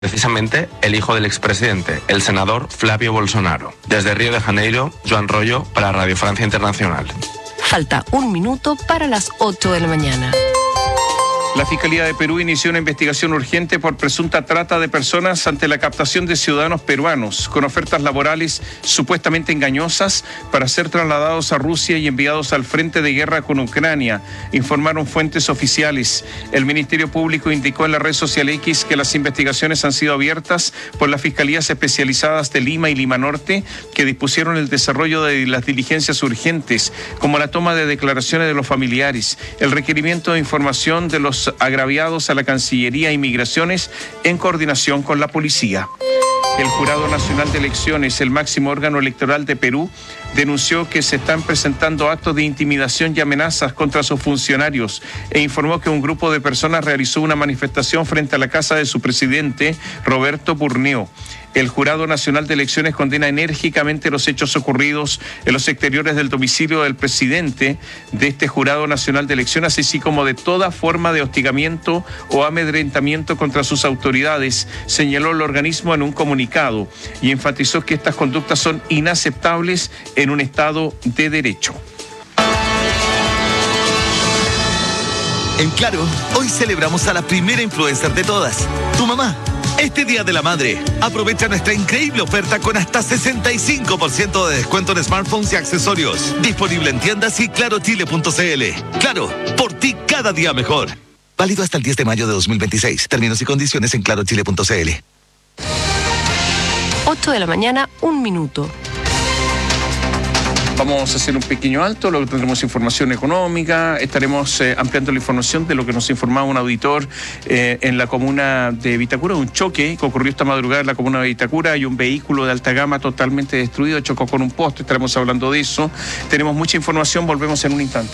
Precisamente el hijo del expresidente, el senador Flavio Bolsonaro. Desde Río de Janeiro, Joan Rollo para Radio Francia Internacional. Falta un minuto para las 8 de la mañana. La Fiscalía de Perú inició una investigación urgente por presunta trata de personas ante la captación de ciudadanos peruanos con ofertas laborales supuestamente engañosas para ser trasladados a Rusia y enviados al frente de guerra con Ucrania, informaron fuentes oficiales. El Ministerio Público indicó en la red social X que las investigaciones han sido abiertas por las fiscalías especializadas de Lima y Lima Norte, que dispusieron el desarrollo de las diligencias urgentes, como la toma de declaraciones de los familiares, el requerimiento de información de los agraviados a la Cancillería y Migraciones en coordinación con la policía. El Jurado Nacional de Elecciones, el máximo órgano electoral de Perú, denunció que se están presentando actos de intimidación y amenazas contra sus funcionarios e informó que un grupo de personas realizó una manifestación frente a la casa de su presidente, Roberto Purneo. El Jurado Nacional de Elecciones condena enérgicamente los hechos ocurridos en los exteriores del domicilio del presidente de este Jurado Nacional de Elecciones, así como de toda forma de hostigamiento o amedrentamiento contra sus autoridades, señaló el organismo en un comunicado y enfatizó que estas conductas son inaceptables en un Estado de Derecho. En Claro, hoy celebramos a la primera influencer de todas, tu mamá. Este Día de la Madre, aprovecha nuestra increíble oferta con hasta 65% de descuento en smartphones y accesorios. Disponible en tiendas y clarochile.cl. Claro, por ti cada día mejor. Válido hasta el 10 de mayo de 2026. Términos y condiciones en clarochile.cl. 8 de la mañana, 1 minuto. Vamos a hacer un pequeño alto, luego tendremos información económica, estaremos ampliando la información de lo que nos informaba un auditor en la comuna de Vitacura, un choque que ocurrió esta madrugada en la comuna de Vitacura. Hay un vehículo de alta gama totalmente destruido, chocó con un poste, estaremos hablando de eso. Tenemos mucha información, volvemos en un instante.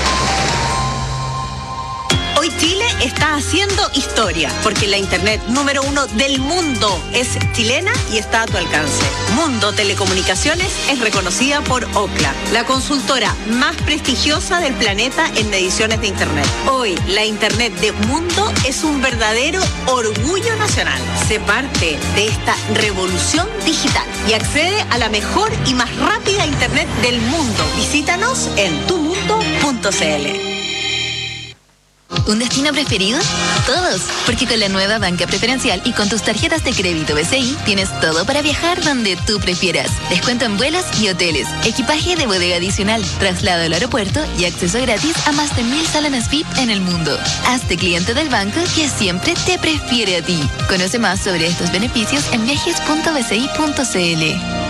Hoy Chile está haciendo historia, porque la internet número 1 del mundo es chilena y está a tu alcance. Mundo Telecomunicaciones es reconocida por Ookla, la consultora más prestigiosa del planeta en mediciones de internet. Hoy, la internet de Mundo es un verdadero orgullo nacional. Sé parte de esta revolución digital y accede a la mejor y más rápida internet del mundo. Visítanos en tumundo.cl. ¿Un destino preferido? Todos, porque con la nueva banca preferencial y con tus tarjetas de crédito BCI tienes todo para viajar donde tú prefieras. Descuento en vuelos y hoteles, equipaje de bodega adicional, traslado al aeropuerto y acceso gratis a más de 1000 salones VIP en el mundo. Hazte cliente del banco que siempre te prefiere a ti. Conoce más sobre estos beneficios en viajes.bci.cl.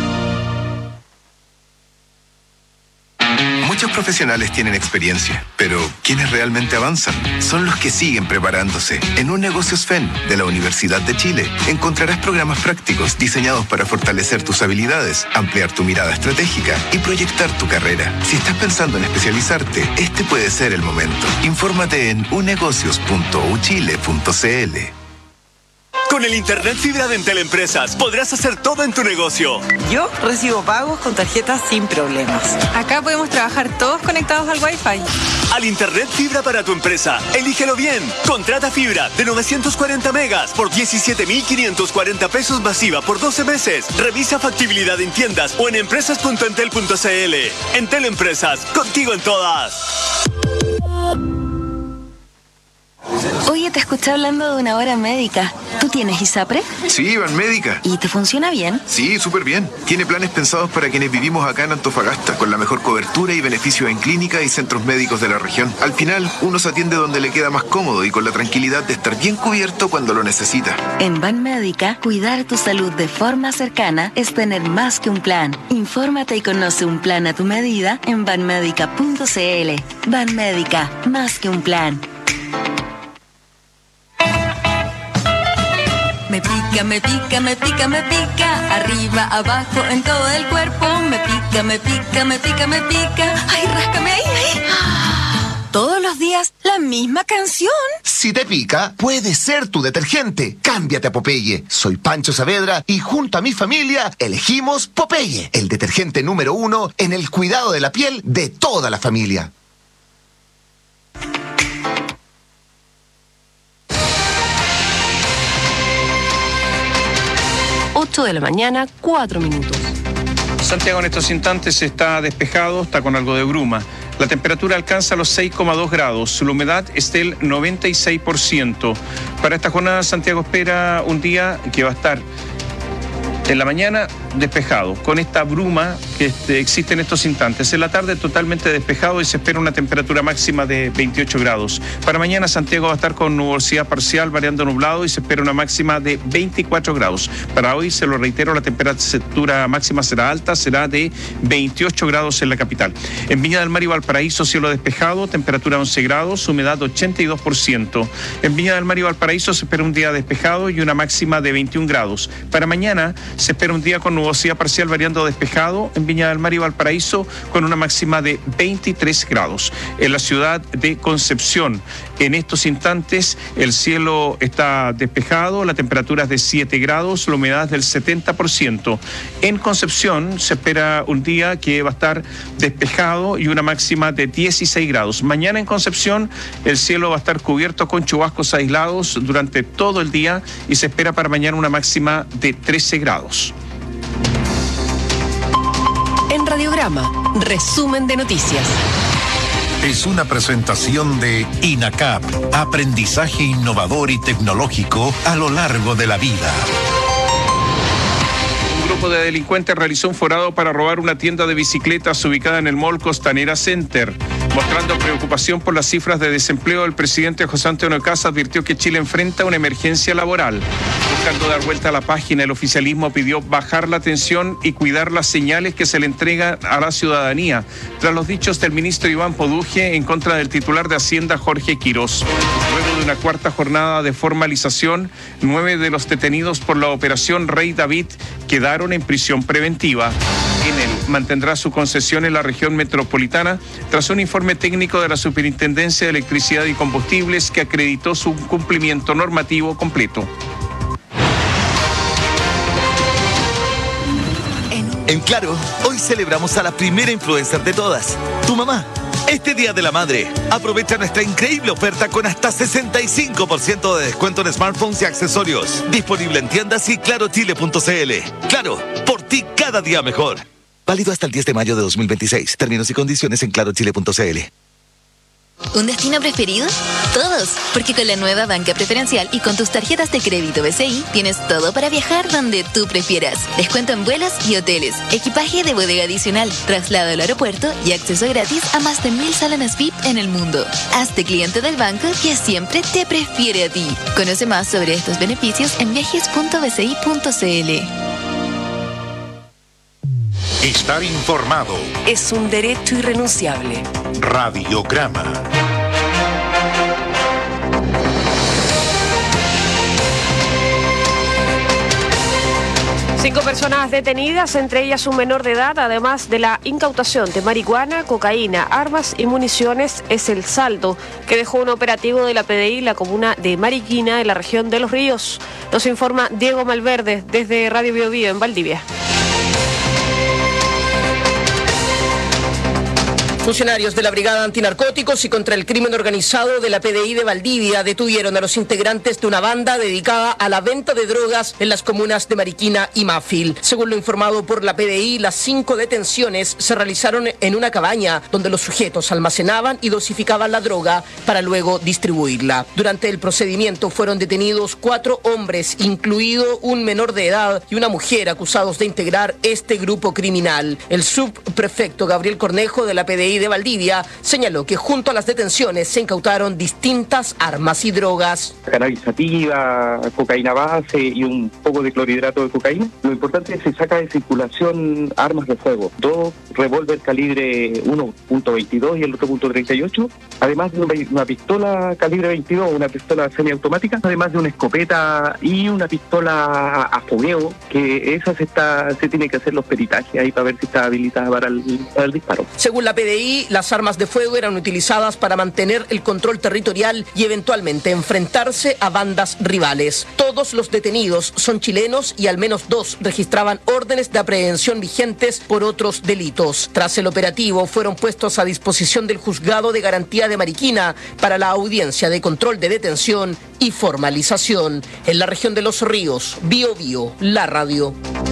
Muchos profesionales tienen experiencia, pero quienes realmente avanzan son los que siguen preparándose. En Un Negocios FEN de la Universidad de Chile encontrarás programas prácticos diseñados para fortalecer tus habilidades, ampliar tu mirada estratégica y proyectar tu carrera. Si estás pensando en especializarte, este puede ser el momento. Infórmate en unegocios.uchile.cl. Con el Internet Fibra de Entel Empresas podrás hacer todo en tu negocio. Yo recibo pagos con tarjetas sin problemas. Acá podemos trabajar todos conectados al Wi-Fi. Al Internet Fibra para tu empresa, elígelo bien. Contrata fibra de 940 megas por 17.540 pesos masiva por 12 meses. Revisa factibilidad en tiendas o en empresas.entel.cl. Entel Empresas, contigo en todas. Oye, te escuché hablando de una hora médica. ¿Tú tienes ISAPRE? Sí, Banmédica. ¿Y te funciona bien? Sí, súper bien. Tiene planes pensados para quienes vivimos acá en Antofagasta, con la mejor cobertura y beneficios en clínica y centros médicos de la región. Al final, uno se atiende donde le queda más cómodo y con la tranquilidad de estar bien cubierto cuando lo necesita. En Banmédica, cuidar tu salud de forma cercana es tener más que un plan. Infórmate y conoce un plan a tu medida en banmédica.cl. Banmédica, más que un plan. Me pica, me pica, me pica, me pica. Arriba, abajo, en todo el cuerpo. Me pica, me pica, me pica, me pica. Ay, ráscame ahí, ahí. Todos los días, la misma canción. Si te pica, puede ser tu detergente. Cámbiate a Popeye. Soy Pancho Saavedra y junto a mi familia elegimos Popeye, el detergente número 1 en el cuidado de la piel de toda la familia. 8 de la mañana, 4 minutos. Santiago en estos instantes está despejado, está con algo de bruma. La temperatura alcanza los 6,2 grados, la humedad es del 96%. Para esta jornada Santiago espera un día que va a estar en la mañana despejado, con esta bruma que existe en estos instantes. En la tarde totalmente despejado y se espera una temperatura máxima de 28 grados. Para mañana Santiago va a estar con nubosidad parcial, variando nublado, y se espera una máxima de 24 grados. Para hoy, se lo reitero, la temperatura máxima será alta, será de 28 grados en la capital. En Viña del Mar y Valparaíso, cielo despejado, temperatura 11 grados, humedad 82%. En Viña del Mar y Valparaíso se espera un día despejado y una máxima de 21 grados. Para mañana se espera un día con nubosidad parcial variando despejado en Viña del Mar y Valparaíso con una máxima de 23 grados. En la ciudad de Concepción, en estos instantes el cielo está despejado, la temperatura es de 7 grados, la humedad es del 70%. En Concepción se espera un día que va a estar despejado y una máxima de 16 grados. Mañana en Concepción el cielo va a estar cubierto con chubascos aislados durante todo el día y se espera para mañana una máxima de 13 grados. En Radiograma, resumen de noticias. Es una presentación de INACAP, aprendizaje innovador y tecnológico a lo largo de la vida. Un grupo de delincuentes realizó un forado para robar una tienda de bicicletas ubicada en el Mall Costanera Center. Mostrando preocupación por las cifras de desempleo, el presidente José Antonio Kast advirtió que Chile enfrenta una emergencia laboral. Buscando dar vuelta a la página, el oficialismo pidió bajar la tensión y cuidar las señales que se le entregan a la ciudadanía, tras los dichos del ministro Iván Poduje en contra del titular de Hacienda Jorge Quirós. Luego de una cuarta jornada de formalización, 9 de los detenidos por la operación Rey David quedaron en prisión preventiva. Enel mantendrá su concesión en la región metropolitana tras un informe técnico de la Superintendencia de Electricidad y Combustibles que acreditó su cumplimiento normativo completo. En Claro, hoy celebramos a la primera influencer de todas, tu mamá. Este Día de la Madre, aprovecha nuestra increíble oferta con hasta 65% de descuento en smartphones y accesorios. Disponible en tiendas y clarochile.cl. Claro, por ti cada día mejor. Válido hasta el 10 de mayo de 2026. Términos y condiciones en clarochile.cl. ¿Un destino preferido? Todos, porque con la nueva banca preferencial y con tus tarjetas de crédito BCI tienes todo para viajar donde tú prefieras. Descuento en vuelos y hoteles, equipaje de bodega adicional, traslado al aeropuerto y acceso gratis a más de 1000 salones VIP en el mundo. Hazte cliente del banco que siempre te prefiere a ti. Conoce más sobre estos beneficios en viajes.bci.cl. Estar informado Es un derecho irrenunciable. Radiograma. Cinco personas detenidas, entre ellas un menor de edad, además de la incautación de marihuana, cocaína, armas y municiones, es el saldo que dejó un operativo de la PDI en la comuna de Mariquina, en la región de Los Ríos. Nos informa Diego Malverde desde Radio Bio Bio en Valdivia. Funcionarios de la Brigada Antinarcóticos y contra el Crimen Organizado de la PDI de Valdivia detuvieron a los integrantes de una banda dedicada a la venta de drogas en las comunas de Mariquina y Mafil. Según lo informado por la PDI, las 5 detenciones se realizaron en una cabaña donde los sujetos almacenaban y dosificaban la droga para luego distribuirla. Durante el procedimiento fueron detenidos 4 hombres, incluido un menor de edad y una mujer, acusados de integrar este grupo criminal. El subprefecto Gabriel Cornejo de la PDI de Valdivia señaló que junto a las detenciones se incautaron distintas armas y drogas. Cannabis sativa, cocaína base y un poco de clorhidrato de cocaína. Lo importante es que se saca de circulación armas de fuego, 2 revólver calibre 1.22 y el otro .38, además de una pistola calibre 22, una pistola semiautomática, además de una escopeta y una pistola a fogueo, que esa se tiene que hacer los peritajes ahí para ver si está habilitada para el disparo. Según la PDI, PDI, las armas de fuego eran utilizadas para mantener el control territorial y eventualmente enfrentarse a bandas rivales. Todos los detenidos son chilenos y al menos 2 registraban órdenes de aprehensión vigentes por otros delitos. Tras el operativo, fueron puestos a disposición del Juzgado de Garantía de Mariquina para la audiencia de control de detención y formalización. En la región de Los Ríos, Biobío, la radio.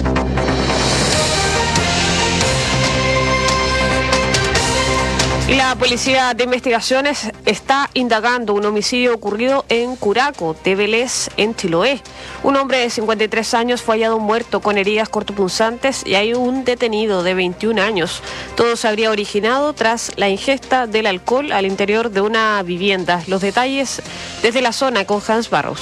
La Policía de Investigaciones está indagando un homicidio ocurrido en Curaco, de Vélez, en Chiloé. Un hombre de 53 años fue hallado muerto con heridas cortopunzantes y hay un detenido de 21 años. Todo se habría originado tras la ingesta del alcohol al interior de una vivienda. Los detalles desde la zona con Hans Barros.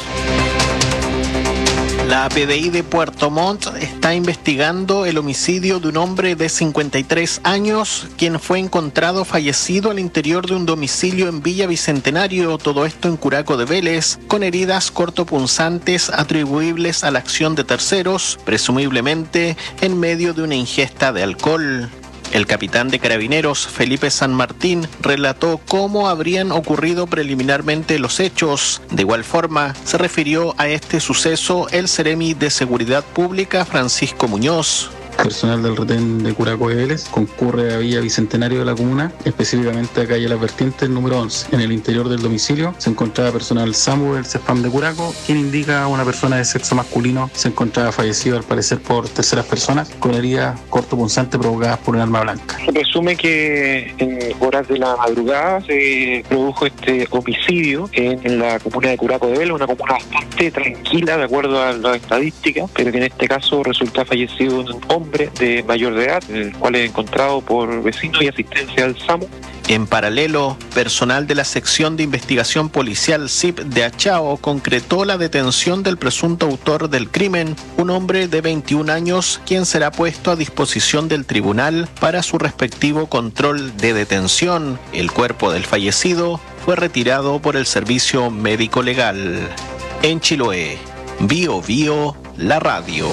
La PDI de Puerto Montt está investigando el homicidio de un hombre de 53 años, quien fue encontrado fallecido al interior de un domicilio en Villa Bicentenario, todo esto en Curaco de Vélez, con heridas cortopunzantes atribuibles a la acción de terceros, presumiblemente en medio de una ingesta de alcohol. El capitán de Carabineros, Felipe San Martín, relató cómo habrían ocurrido preliminarmente los hechos. De igual forma, se refirió a este suceso el seremi de Seguridad Pública, Francisco Muñoz. Personal del retén de Curaco de Vélez concurre a Villa Bicentenario de la comuna, específicamente a calle Las Vertientes, número 11. En el interior del domicilio se encontraba personal SAMU del CESPAM de Curaco, quien indica a una persona de sexo masculino se encontraba fallecido al parecer por terceras personas con heridas cortopunzantes provocadas por un arma blanca. Se presume que en horas de la madrugada se produjo este homicidio en la comuna de Curaco de Vélez, una comuna bastante tranquila de acuerdo a las estadísticas, pero que en este caso resulta fallecido un hombre de mayor de edad, el cual es encontrado por vecinos y asistencia al SAMU. En paralelo, personal de la sección de investigación policial CIP de Achao concretó la detención del presunto autor del crimen, un hombre de 21 años, quien será puesto a disposición del tribunal para su respectivo control de detención. El cuerpo del fallecido fue retirado por el servicio médico legal. En Chiloé, Biobío, la radio.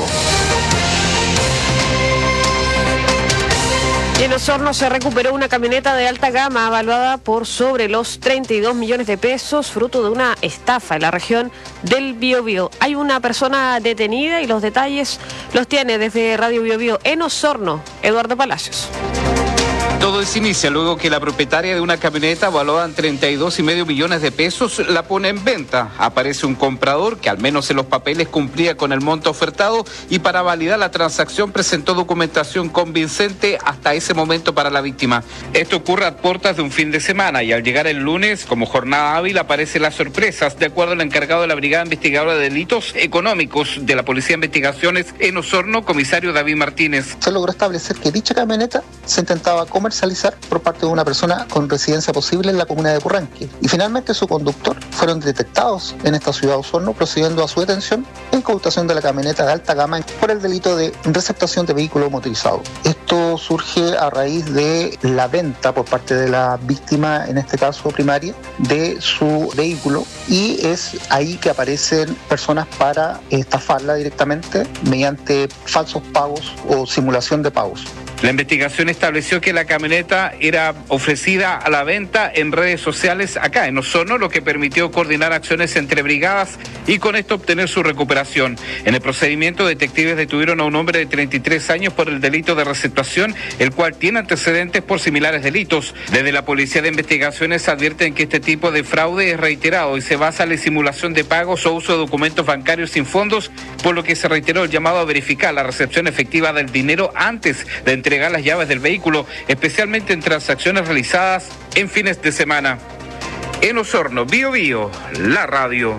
En Osorno se recuperó una camioneta de alta gama evaluada por sobre los 32 millones de pesos, fruto de una estafa en la región del Biobío. Hay una persona detenida y los detalles los tiene desde Radio Biobío en Osorno, Eduardo Palacios. Todo se inicia luego que la propietaria de una camioneta valuada en 32,5 millones de pesos la pone en venta. Aparece un comprador que al menos en los papeles cumplía con el monto ofertado y para validar la transacción presentó documentación convincente hasta ese momento para la víctima. Esto ocurre a puertas de un fin de semana y al llegar el lunes como jornada hábil aparecen las sorpresas. De acuerdo al encargado de la Brigada Investigadora de Delitos Económicos de la Policía de Investigaciones en Osorno, comisario David Martínez. Se logró establecer que dicha camioneta se intentaba comercializar por parte de una persona con residencia posible en la comuna de Purranque. Y finalmente su conductor fueron detectados en esta ciudad de Osorno, procediendo a su detención e incautación de la camioneta de alta gama por el delito de receptación de vehículo motorizado. Esto surge a raíz de la venta por parte de la víctima, en este caso primaria, de su vehículo, y es ahí que aparecen personas para estafarla directamente mediante falsos pagos o simulación de pagos. La investigación estableció que la camioneta era ofrecida a la venta en redes sociales acá en Osorno, lo que permitió coordinar acciones entre brigadas y con esto obtener su recuperación. En el procedimiento, detectives detuvieron a un hombre de 33 años por el delito de receptación, el cual tiene antecedentes por similares delitos. Desde la Policía de Investigaciones advierten que este tipo de fraude es reiterado y se basa en la simulación de pagos o uso de documentos bancarios sin fondos, por lo que se reiteró el llamado a verificar la recepción efectiva del dinero antes de entregar las llaves del vehículo, especialmente en transacciones realizadas en fines de semana. En Osorno, Biobío, la radio.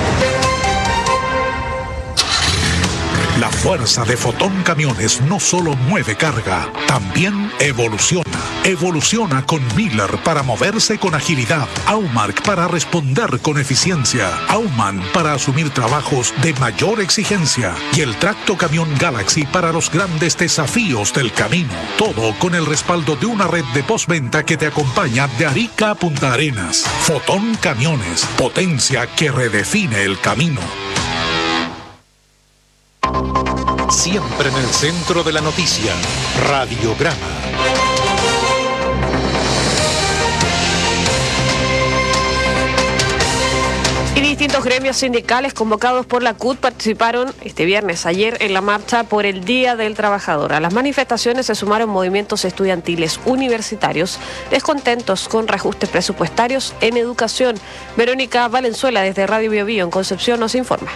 La fuerza de Fotón Camiones no solo mueve carga, también evoluciona. Evoluciona con Miller para moverse con agilidad, Aumark para responder con eficiencia, Auman para asumir trabajos de mayor exigencia y el Tracto Camión Galaxy para los grandes desafíos del camino. Todo con el respaldo de una red de postventa que te acompaña de Arica a Punta Arenas. Fotón Camiones, potencia que redefine el camino. Siempre en el centro de la noticia, Radiograma. Distintos gremios sindicales convocados por la CUT participaron ayer en la marcha por el Día del Trabajador. A las manifestaciones se sumaron movimientos estudiantiles universitarios descontentos con reajustes presupuestarios en educación. Verónica Valenzuela desde Radio Bio Bio en Concepción nos informa.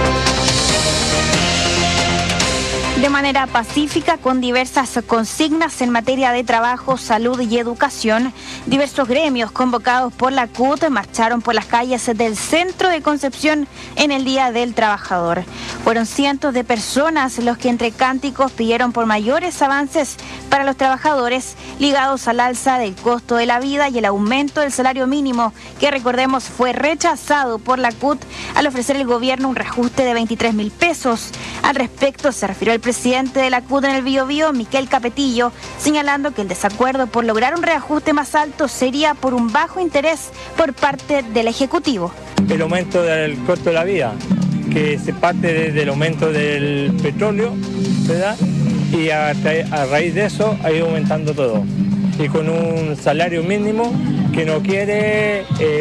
De manera pacífica, con diversas consignas en materia de trabajo, salud y educación, diversos gremios convocados por la CUT marcharon por las calles del centro de Concepción en el Día del Trabajador. Fueron cientos de personas los que entre cánticos pidieron por mayores avances para los trabajadores ligados al alza del costo de la vida y el aumento del salario mínimo, que recordemos fue rechazado por la CUT al ofrecer el gobierno un reajuste de 23.000 pesos. Al respecto se refirió el presidente de la CUT en el Bio Bio, Miquel Capetillo, señalando que el desacuerdo por lograr un reajuste más alto sería por un bajo interés por parte del Ejecutivo. El aumento del costo de la vida, que se parte desde el aumento del petróleo, ¿verdad? Y a raíz de eso ha ido aumentando todo. Y con un salario mínimo que no quiere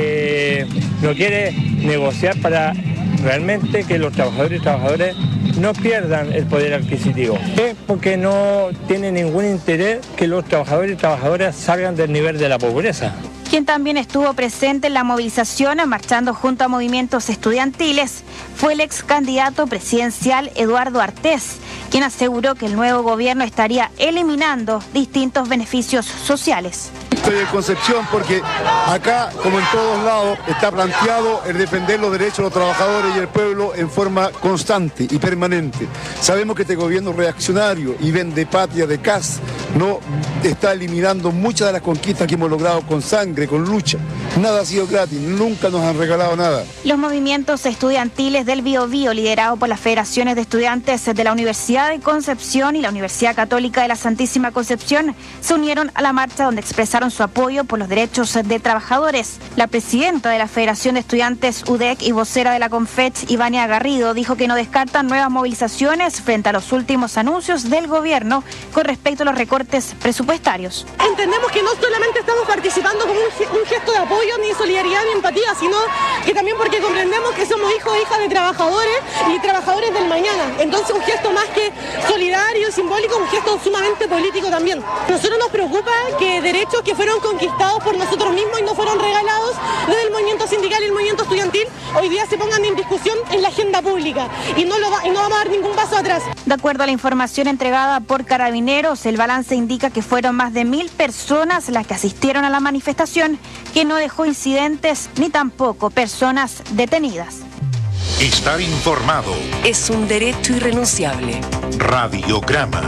negociar para realmente que los trabajadores y trabajadoras no pierdan el poder adquisitivo. Es porque no tiene ningún interés que los trabajadores y trabajadoras salgan del nivel de la pobreza. Quien también estuvo presente en la movilización, marchando junto a movimientos estudiantiles, fue el ex candidato presidencial Eduardo Artés, quien aseguró que el nuevo gobierno estaría eliminando distintos beneficios sociales. Estoy en Concepción porque acá, como en todos lados, está planteado el defender los derechos de los trabajadores y el pueblo en forma constante y permanente. Sabemos que este gobierno reaccionario y vende patria de CAS no está eliminando muchas de las conquistas que hemos logrado con sangre, con lucha. Nada ha sido gratis, nunca nos han regalado nada. Los movimientos estudiantiles del Bio Bio, liderados por las federaciones de estudiantes de la Universidad de Concepción y la Universidad Católica de la Santísima Concepción, se unieron a la marcha donde expresaron su apoyo por los derechos de trabajadores. La presidenta de la Federación de Estudiantes UDEC y vocera de la CONFECH, Ivania Garrido, dijo que no descartan nuevas movilizaciones frente a los últimos anuncios del gobierno con respecto a los recortes presupuestarios. Entendemos que no solamente estamos participando como un gesto de apoyo, ni solidaridad, ni empatía, sino que también porque comprendemos que somos hijos e hijas de trabajadores y trabajadores del mañana. Entonces un gesto más que solidario, simbólico, un gesto sumamente político también. Nosotros nos preocupa que derechos que fueron conquistados por nosotros mismos y no fueron regalados desde el movimiento sindical y el movimiento estudiantil, hoy día se pongan en discusión en la agenda pública y no vamos a dar ningún paso atrás. De acuerdo a la información entregada por Carabineros, el balance indica que fueron más de 1.000 personas las que asistieron a la manifestación, que no dejó incidentes ni tampoco personas detenidas. Estar informado es un derecho irrenunciable. Radiograma.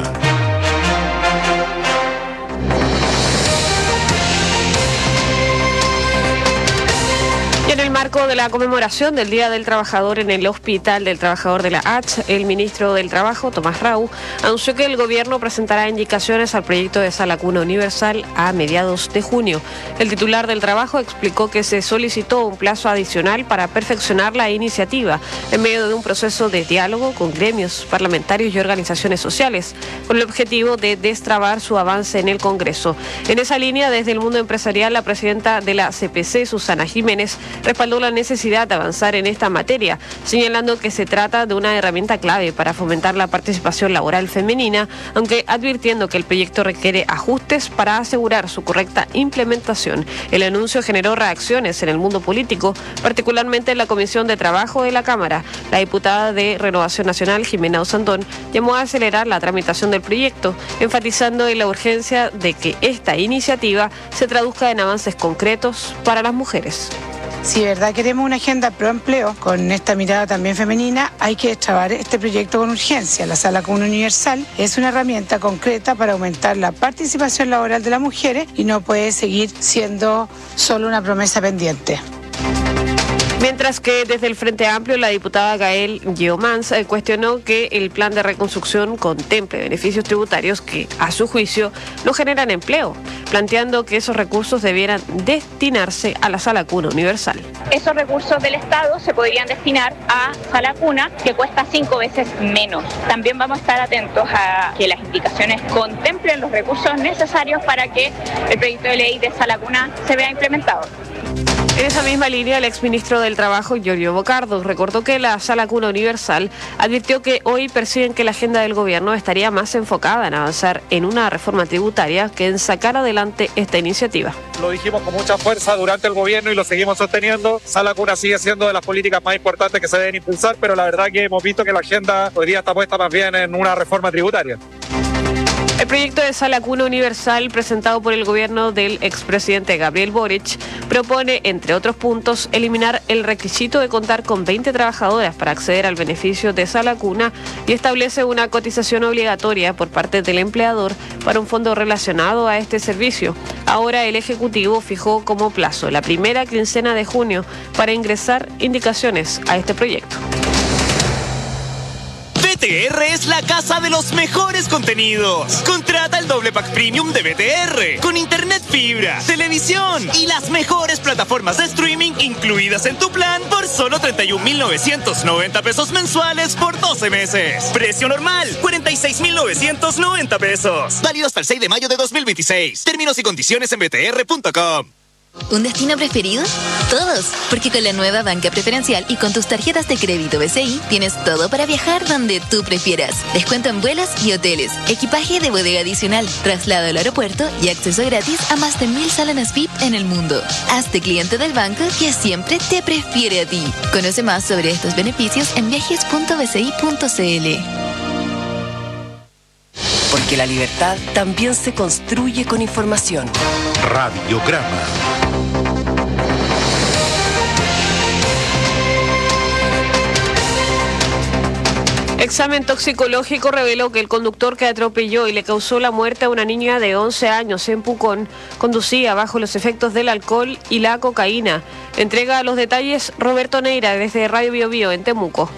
Y en el marco de la conmemoración del Día del Trabajador en el Hospital del Trabajador de la H, el ministro del Trabajo, Tomás Rau, anunció que el gobierno presentará indicaciones al proyecto de Sala Cuna Universal a mediados de junio. El titular del Trabajo explicó que se solicitó un plazo adicional para perfeccionar la iniciativa en medio de un proceso de diálogo con gremios parlamentarios y organizaciones sociales, con el objetivo de destrabar su avance en el Congreso. En esa línea, desde el mundo empresarial, la presidenta de la CPC, Susana Jiménez, respaldó la necesidad de avanzar en esta materia, señalando que se trata de una herramienta clave para fomentar la participación laboral femenina, aunque advirtiendo que el proyecto requiere ajustes para asegurar su correcta implementación. El anuncio generó reacciones en el mundo político, particularmente en la Comisión de Trabajo de la Cámara. La diputada de Renovación Nacional, Jimena Osandón, llamó a acelerar la tramitación del proyecto, enfatizando en la urgencia de que esta iniciativa se traduzca en avances concretos para las mujeres. Si de verdad queremos una agenda pro empleo, con esta mirada también femenina, hay que destrabar este proyecto con urgencia. La Sala Cuna Universal es una herramienta concreta para aumentar la participación laboral de las mujeres y no puede seguir siendo solo una promesa pendiente. Mientras que desde el Frente Amplio, la diputada Gael Guiomans cuestionó que el plan de reconstrucción contemple beneficios tributarios que, a su juicio, no generan empleo, planteando que esos recursos debieran destinarse a la Sala Cuna Universal. Esos recursos del Estado se podrían destinar a Sala Cuna, que cuesta 5 veces menos. También vamos a estar atentos a que las indicaciones contemplen los recursos necesarios para que el proyecto de ley de Sala Cuna se vea implementado. En esa misma línea, el exministro del Trabajo, Giorgio Bocardo, recordó que la Sala Cuna Universal advirtió que hoy perciben que la agenda del gobierno estaría más enfocada en avanzar en una reforma tributaria que en sacar adelante esta iniciativa. Lo dijimos con mucha fuerza durante el gobierno y lo seguimos sosteniendo. Sala Cuna sigue siendo de las políticas más importantes que se deben impulsar, pero la verdad que hemos visto que la agenda hoy día está puesta más bien en una reforma tributaria. El proyecto de Sala Cuna Universal presentado por el gobierno del expresidente Gabriel Boric propone, entre otros puntos, eliminar el requisito de contar con 20 trabajadoras para acceder al beneficio de Sala Cuna y establece una cotización obligatoria por parte del empleador para un fondo relacionado a este servicio. Ahora el Ejecutivo fijó como plazo la primera quincena de junio para ingresar indicaciones a este proyecto. BTR es la casa de los mejores contenidos. Contrata el doble pack premium de BTR con internet fibra, televisión y las mejores plataformas de streaming incluidas en tu plan por solo 31.990 pesos mensuales por 12 meses. Precio normal, 46.990 pesos. Válido hasta el 6 de mayo de 2026. Términos y condiciones en btr.com. ¿Un destino preferido? Todos, porque con la nueva banca preferencial y con tus tarjetas de crédito BCI tienes todo para viajar donde tú prefieras. Descuento en vuelos y hoteles, equipaje de bodega adicional, traslado al aeropuerto y acceso gratis a más de 1.000 salones VIP en el mundo. Hazte cliente del banco que siempre te prefiere a ti. Conoce más sobre estos beneficios en viajes.bci.cl. Porque la libertad también se construye con información. Radiograma. Examen toxicológico reveló que el conductor que atropelló y le causó la muerte a una niña de 11 años en Pucón conducía bajo los efectos del alcohol y la cocaína. Entrega los detalles Roberto Neira desde Radio Bio Bio en Temuco.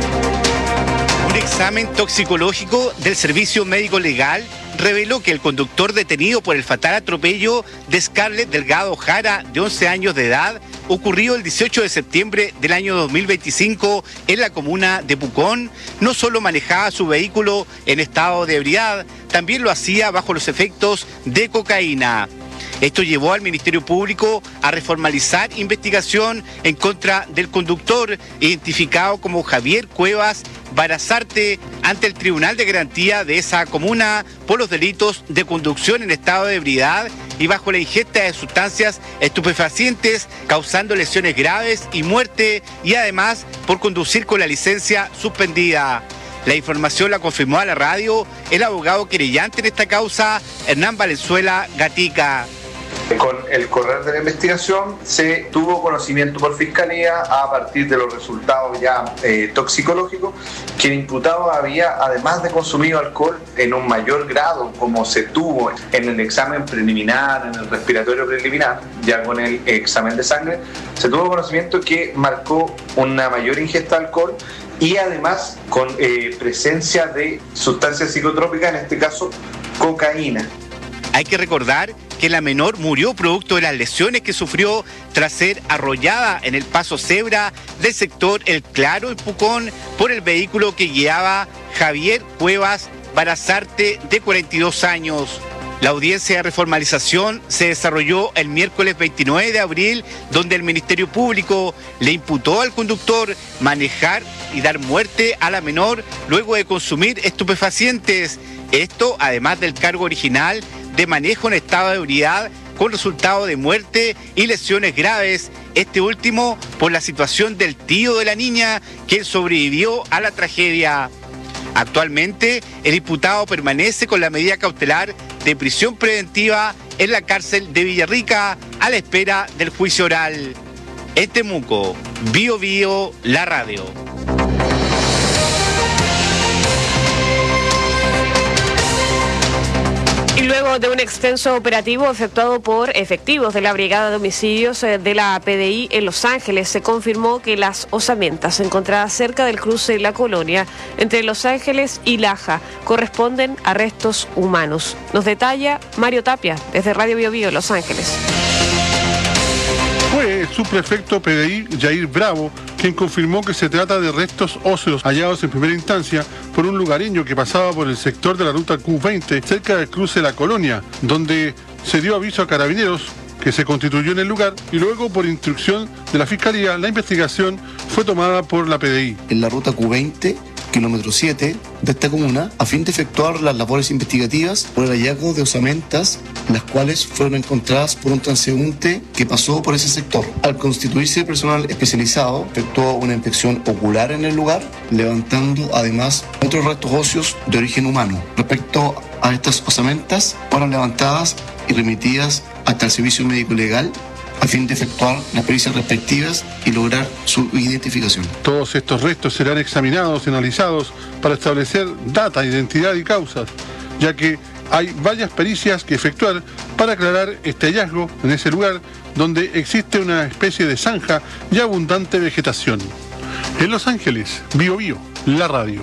Un examen toxicológico del Servicio Médico Legal reveló que el conductor detenido por el fatal atropello de Scarlett Delgado Jara, de 11 años de edad, ocurrido el 18 de septiembre del año 2025 en la comuna de Pucón, no solo manejaba su vehículo en estado de ebriedad, también lo hacía bajo los efectos de cocaína. Esto llevó al Ministerio Público a reformalizar investigación en contra del conductor, identificado como Javier Cuevas Barazarte, ante el Tribunal de Garantía de esa comuna por los delitos de conducción en estado de ebriedad y bajo la ingesta de sustancias estupefacientes, causando lesiones graves y muerte, y además por conducir con la licencia suspendida. La información la confirmó a la radio el abogado querellante en esta causa, Hernán Valenzuela Gatica. Con el correr de la investigación se tuvo conocimiento por Fiscalía a partir de los resultados ya toxicológicos que el imputado había, además de consumido alcohol en un mayor grado como se tuvo en el examen preliminar, en el respiratorio preliminar, ya con el examen de sangre, se tuvo conocimiento que marcó una mayor ingesta de alcohol y además con presencia de sustancias psicotrópicas, en este caso cocaína. Hay que recordar que la menor murió producto de las lesiones que sufrió tras ser arrollada en el paso cebra del sector El Claro en Pucón por el vehículo que guiaba Javier Cuevas Barazarte, de 42 años. La audiencia de reformalización se desarrolló el miércoles 29 de abril, donde el Ministerio Público le imputó al conductor manejar y dar muerte a la menor luego de consumir estupefacientes. Esto, además del cargo original de manejo en estado de ebriedad con resultado de muerte y lesiones graves, este último por la situación del tío de la niña, quien sobrevivió a la tragedia. Actualmente, el imputado permanece con la medida cautelar de prisión preventiva en la cárcel de Villarrica a la espera del juicio oral. En Temuco, Bio Bio, la radio. Y luego de un extenso operativo efectuado por efectivos de la Brigada de Homicidios de la PDI en Los Ángeles, se confirmó que las osamentas encontradas cerca del cruce de la Colonia entre Los Ángeles y Laja corresponden a restos humanos. Nos detalla Mario Tapia desde Radio Bio Bio, Los Ángeles. Fue el subprefecto PDI, Jair Bravo, quien confirmó que se trata de restos óseos hallados en primera instancia por un lugareño que pasaba por el sector de la ruta Q20 cerca del cruce de la Colonia, donde se dio aviso a carabineros que se constituyó en el lugar y luego, por instrucción de la Fiscalía, la investigación fue tomada por la PDI. En la ruta Q20, kilómetro 7 de esta comuna, a fin de efectuar las labores investigativas por el hallazgo de osamentas, las cuales fueron encontradas por un transeúnte que pasó por ese sector. Al constituirse personal especializado, efectuó una inspección ocular en el lugar, levantando además otros restos óseos de origen humano. Respecto a estas osamentas, fueron levantadas y remitidas hasta el servicio médico legal a fin de efectuar las pericias respectivas y lograr su identificación. Todos estos restos serán examinados y analizados para establecer data, identidad y causas, ya que hay varias pericias que efectuar para aclarar este hallazgo en ese lugar donde existe una especie de zanja y abundante vegetación. En Los Ángeles, Bio Bio, la radio.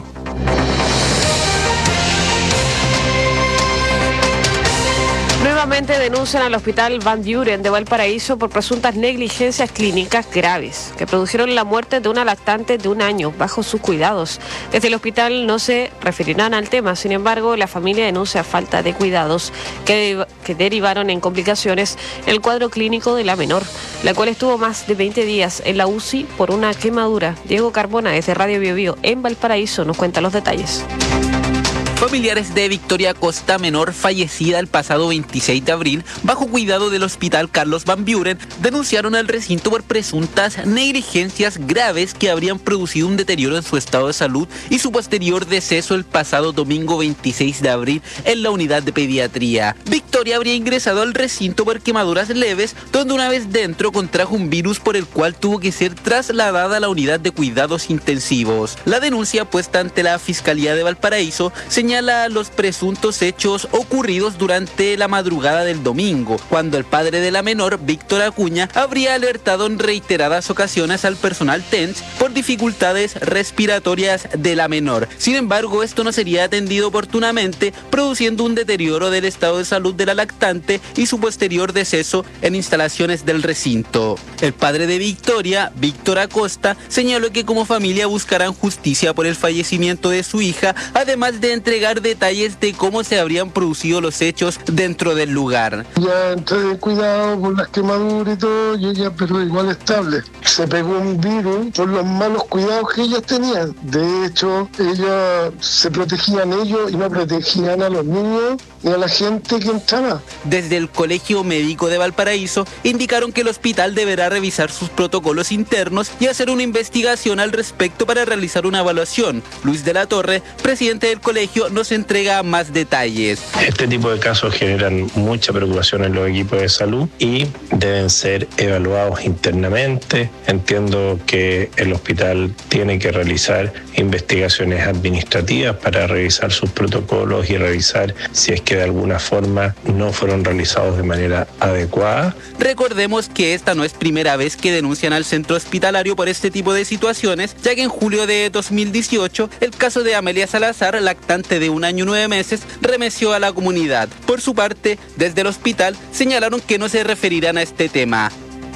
Nuevamente denuncian al Hospital Van Buren de Valparaíso por presuntas negligencias clínicas graves que produjeron la muerte de una lactante de 1 año bajo sus cuidados. Desde el hospital no se referirán al tema, sin embargo, la familia denuncia falta de cuidados que derivaron en complicaciones en el cuadro clínico de la menor, la cual estuvo más de 20 días en la UCI por una quemadura. Diego Carbona, desde Radio Bio Bio en Valparaíso, nos cuenta los detalles. Familiares de Victoria Costa, menor fallecida el pasado 26 de abril, bajo cuidado del Hospital Carlos Van Buren, denunciaron al recinto por presuntas negligencias graves que habrían producido un deterioro en su estado de salud y su posterior deceso el pasado domingo 26 de abril en la unidad de pediatría. Victoria habría ingresado al recinto por quemaduras leves, donde una vez dentro contrajo un virus por el cual tuvo que ser trasladada a la unidad de cuidados intensivos. La denuncia puesta ante la Fiscalía de Valparaíso señala los presuntos hechos ocurridos durante la madrugada del domingo, cuando el padre de la menor, Víctor Acuña, habría alertado en reiteradas ocasiones al personal TENS por dificultades respiratorias de la menor. Sin embargo, esto no sería atendido oportunamente, produciendo un deterioro del estado de salud de la lactante y su posterior deceso en instalaciones del recinto. El padre de Victoria, Víctor Acosta, señaló que como familia buscarán justicia por el fallecimiento de su hija, además de entregar detalles de cómo se habrían producido los hechos dentro del lugar. Ya entré de cuidado por las quemaduras y todo, y ella pero igual estable. Se pegó un virus por los malos cuidados que ellas tenían. De hecho, ellos se protegían ellos y no protegían a los niños ni a la gente que entraba. Desde el Colegio Médico de Valparaíso indicaron que el hospital deberá revisar sus protocolos internos y hacer una investigación al respecto para realizar una evaluación. Luis de la Torre, presidente del colegio, nos entrega más detalles. Este tipo de casos generan mucha preocupación en los equipos de salud y deben ser evaluados internamente. Entiendo que el hospital tiene que realizar investigaciones administrativas para revisar sus protocolos y revisar si es que de alguna forma no fueron realizados de manera adecuada. Recordemos que esta no es primera vez que denuncian al centro hospitalario por este tipo de situaciones, ya que en julio de 2018 el caso de Amelia Salazar, lactante de 1 año y 9 meses, remeció a la comunidad. Por su parte, desde el hospital señalaron que no se referirán a este tema.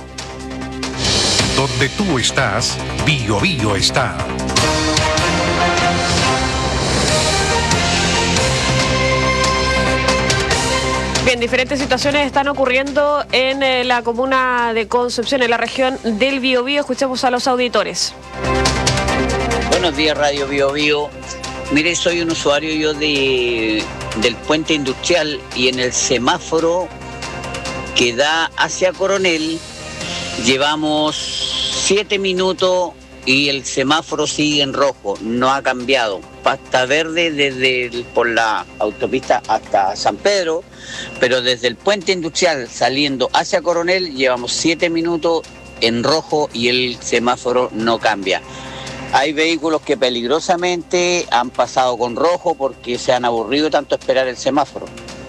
Donde tú estás, Bio Bio está. Bien, diferentes situaciones están ocurriendo en la comuna de Concepción, en la región del Biobío. Escuchemos a los auditores. Buenos días, Radio Biobío. Mire, soy un usuario yo del puente industrial y en el semáforo que da hacia Coronel llevamos 7 minutos y el semáforo sigue en rojo, no ha cambiado. Pasta verde por la autopista hasta San Pedro, pero desde el puente industrial saliendo hacia Coronel llevamos 7 minutos en rojo y el semáforo no cambia. Hay vehículos que peligrosamente han pasado con rojo porque se han aburrido tanto esperar el semáforo.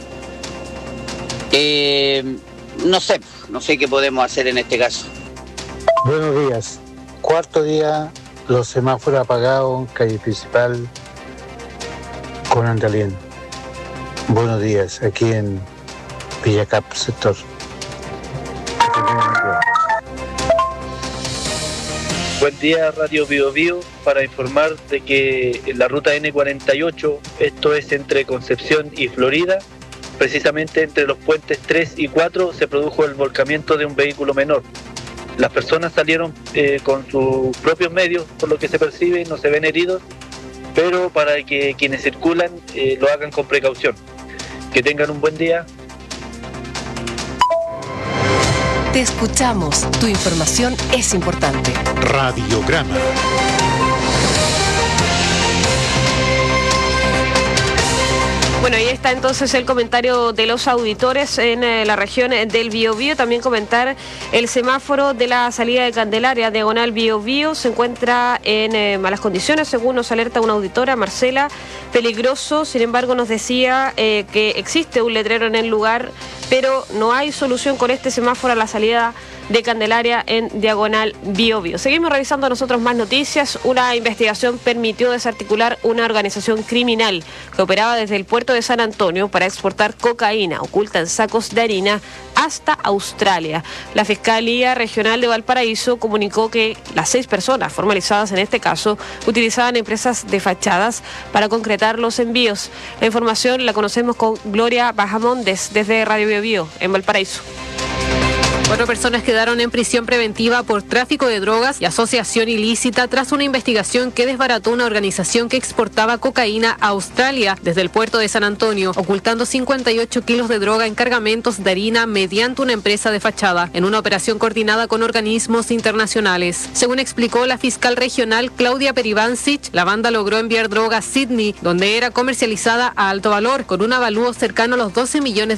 No sé qué podemos hacer en este caso. Buenos días. 4º día, los semáforos apagados, calle principal con Andalien. Buenos días, aquí en Villacap, sector. Buen día, Radio Bio Bio, para informar de que en la ruta N48, esto es entre Concepción y Florida, Precisamente entre los puentes 3 y 4 se produjo el volcamiento de un vehículo menor. Las personas salieron con sus propios medios, por lo que se percibe, no se ven heridos, pero para que quienes circulan lo hagan con precaución. Que tengan un buen día. Te escuchamos. Tu información es importante. Radiograma. Bueno, ahí está entonces el comentario de los auditores en la región del Biobío. También comentar el semáforo de la salida de Candelaria, diagonal Biobío, se encuentra en malas condiciones, según nos alerta una auditora, Marcela, peligroso. Sin embargo, nos decía que existe un letrero en el lugar, pero no hay solución con este semáforo a la salida de Candelaria en diagonal Biobío. Seguimos revisando nosotros más noticias. Una investigación permitió desarticular una organización criminal que operaba desde el puerto de San Antonio para exportar cocaína oculta en sacos de harina hasta Australia. La Fiscalía Regional de Valparaíso comunicó que las 6 personas formalizadas en este caso utilizaban empresas de fachadas para concretar los envíos. La información la conocemos con Gloria Bajamondes desde Radio Biobío en Valparaíso. 4 personas quedaron en prisión preventiva por tráfico de drogas y asociación ilícita tras una investigación que desbarató una organización que exportaba cocaína a Australia desde el puerto de San Antonio, ocultando 58 kilos de droga en cargamentos de harina mediante una empresa de fachada, en una operación coordinada con organismos internacionales. Según explicó la fiscal regional Claudia Peribancic, la banda logró enviar droga a Sydney, donde era comercializada a alto valor, con un avalúo cercano a los $12 millones.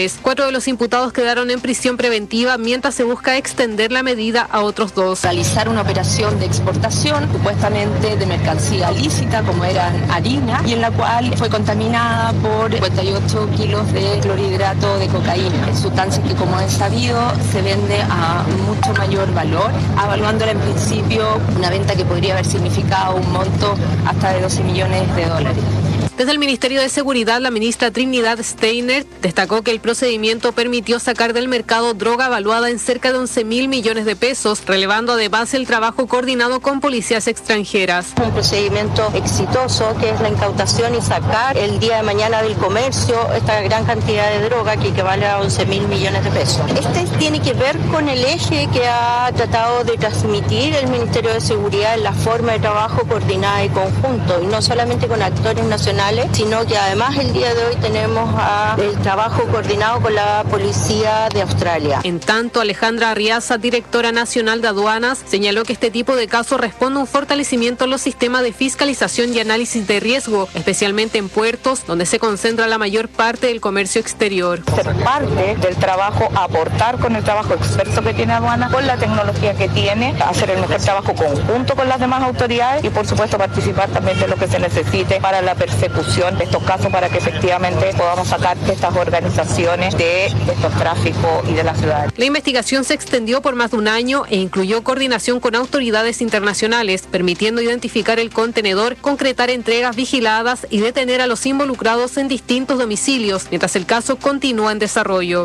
4 de los imputados quedaron en prisión preventiva mientras se busca extender la medida a otros 2. Realizar una operación de exportación, supuestamente de mercancía lícita, como eran harina, y en la cual fue contaminada por 58 kilos de clorhidrato de cocaína, sustancia que, como es sabido, se vende a mucho mayor valor, evaluándola en principio una venta que podría haber significado un monto hasta de $12 millones. Desde el Ministerio de Seguridad, la ministra Trinidad Steiner destacó que el procedimiento permitió sacar del mercado droga valuada en cerca de 11.000 millones de pesos, relevando además el trabajo coordinado con policías extranjeras. Un procedimiento exitoso que es la incautación y sacar el día de mañana del comercio esta gran cantidad de droga que equivale a 11.000 millones de pesos. Este tiene que ver con el eje que ha tratado de transmitir el Ministerio de Seguridad en la forma de trabajo coordinada y conjunto, y no solamente con actores nacionales, sino que además el día de hoy tenemos el trabajo coordinado con la Policía de Australia. En tanto, Alejandra Arriaza, directora nacional de aduanas, señaló que este tipo de casos responde a un fortalecimiento en los sistemas de fiscalización y análisis de riesgo, especialmente en puertos, donde se concentra la mayor parte del comercio exterior. Ser parte del trabajo, aportar con el trabajo experto que tiene aduana, con la tecnología que tiene, hacer el mejor trabajo conjunto con las demás autoridades y, por supuesto, participar también de lo que se necesite para la persecución de estos casos, para que efectivamente podamos sacar estas organizaciones de estos tráficos y de la ciudad. La investigación se extendió por más de un año e incluyó coordinación con autoridades internacionales, permitiendo identificar el contenedor, concretar entregas vigiladas y detener a los involucrados en distintos domicilios, mientras el caso continúa en desarrollo.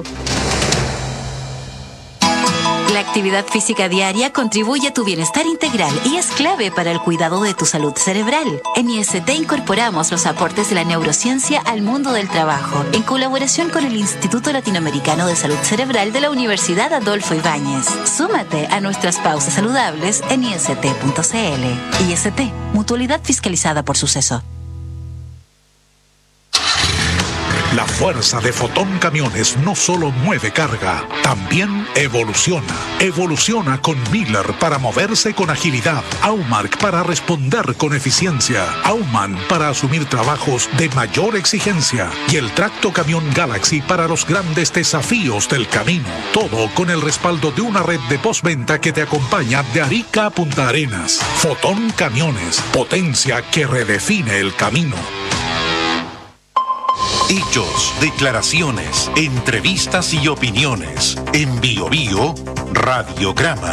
La actividad física diaria contribuye a tu bienestar integral y es clave para el cuidado de tu salud cerebral. En IST incorporamos los aportes de la neurociencia al mundo del trabajo, en colaboración con el Instituto Latinoamericano de Salud Cerebral de la Universidad Adolfo Ibáñez. Súmate a nuestras pausas saludables en ist.cl. IST, mutualidad fiscalizada por Suceso. La fuerza de Fotón Camiones no solo mueve carga, también evoluciona. Evoluciona con Miller para moverse con agilidad, Aumark para responder con eficiencia, Aumann para asumir trabajos de mayor exigencia y el Tracto Camión Galaxy para los grandes desafíos del camino. Todo con el respaldo de una red de postventa que te acompaña de Arica a Punta Arenas. Fotón Camiones, potencia que redefine el camino. Hechos, declaraciones, entrevistas y opiniones. En Biobío, Radiograma.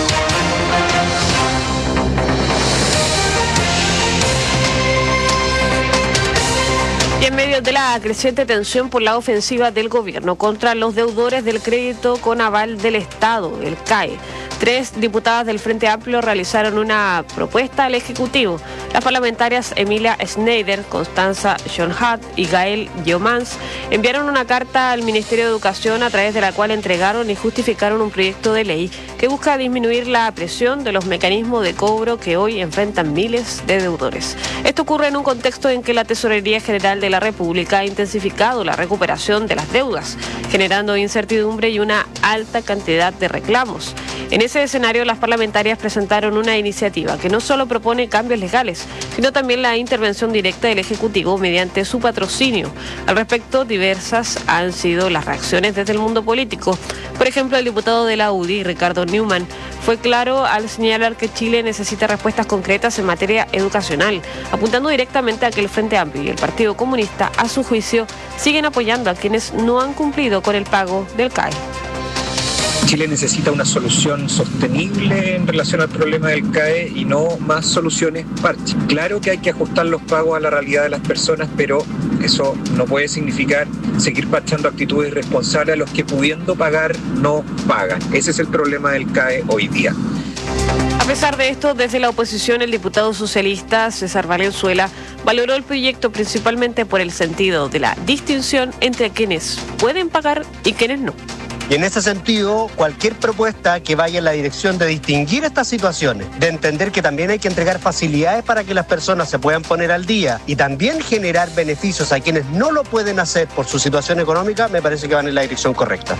Y en medio de la creciente tensión por la ofensiva del gobierno contra los deudores del crédito con aval del Estado, el CAE, 3 diputadas del Frente Amplio realizaron una propuesta al Ejecutivo. Las parlamentarias Emilia Schneider, Constanza Schoenhardt y Gael Giomans enviaron una carta al Ministerio de Educación a través de la cual entregaron y justificaron un proyecto de ley que busca disminuir la presión de los mecanismos de cobro que hoy enfrentan miles de deudores. Esto ocurre en un contexto en que la Tesorería General de la República ha intensificado la recuperación de las deudas, generando incertidumbre y una alta cantidad de reclamos. En ese escenario, las parlamentarias presentaron una iniciativa que no solo propone cambios legales, sino también la intervención directa del Ejecutivo mediante su patrocinio. Al respecto, diversas han sido las reacciones desde el mundo político. Por ejemplo, el diputado de la UDI, Ricardo Newman, fue claro al señalar que Chile necesita respuestas concretas en materia educacional, apuntando directamente a que el Frente Amplio y el Partido Comunista, a su juicio, siguen apoyando a quienes no han cumplido con el pago del CAE. Chile necesita una solución sostenible en relación al problema del CAE y no más soluciones parche. Claro que hay que ajustar los pagos a la realidad de las personas, pero eso no puede significar seguir parchando actitudes irresponsables a los que pudiendo pagar no pagan. Ese es el problema del CAE hoy día. A pesar de esto, desde la oposición, el diputado socialista César Valenzuela valoró el proyecto principalmente por el sentido de la distinción entre quienes pueden pagar y quienes no. Y en ese sentido, cualquier propuesta que vaya en la dirección de distinguir estas situaciones, de entender que también hay que entregar facilidades para que las personas se puedan poner al día y también generar beneficios a quienes no lo pueden hacer por su situación económica, me parece que van en la dirección correcta.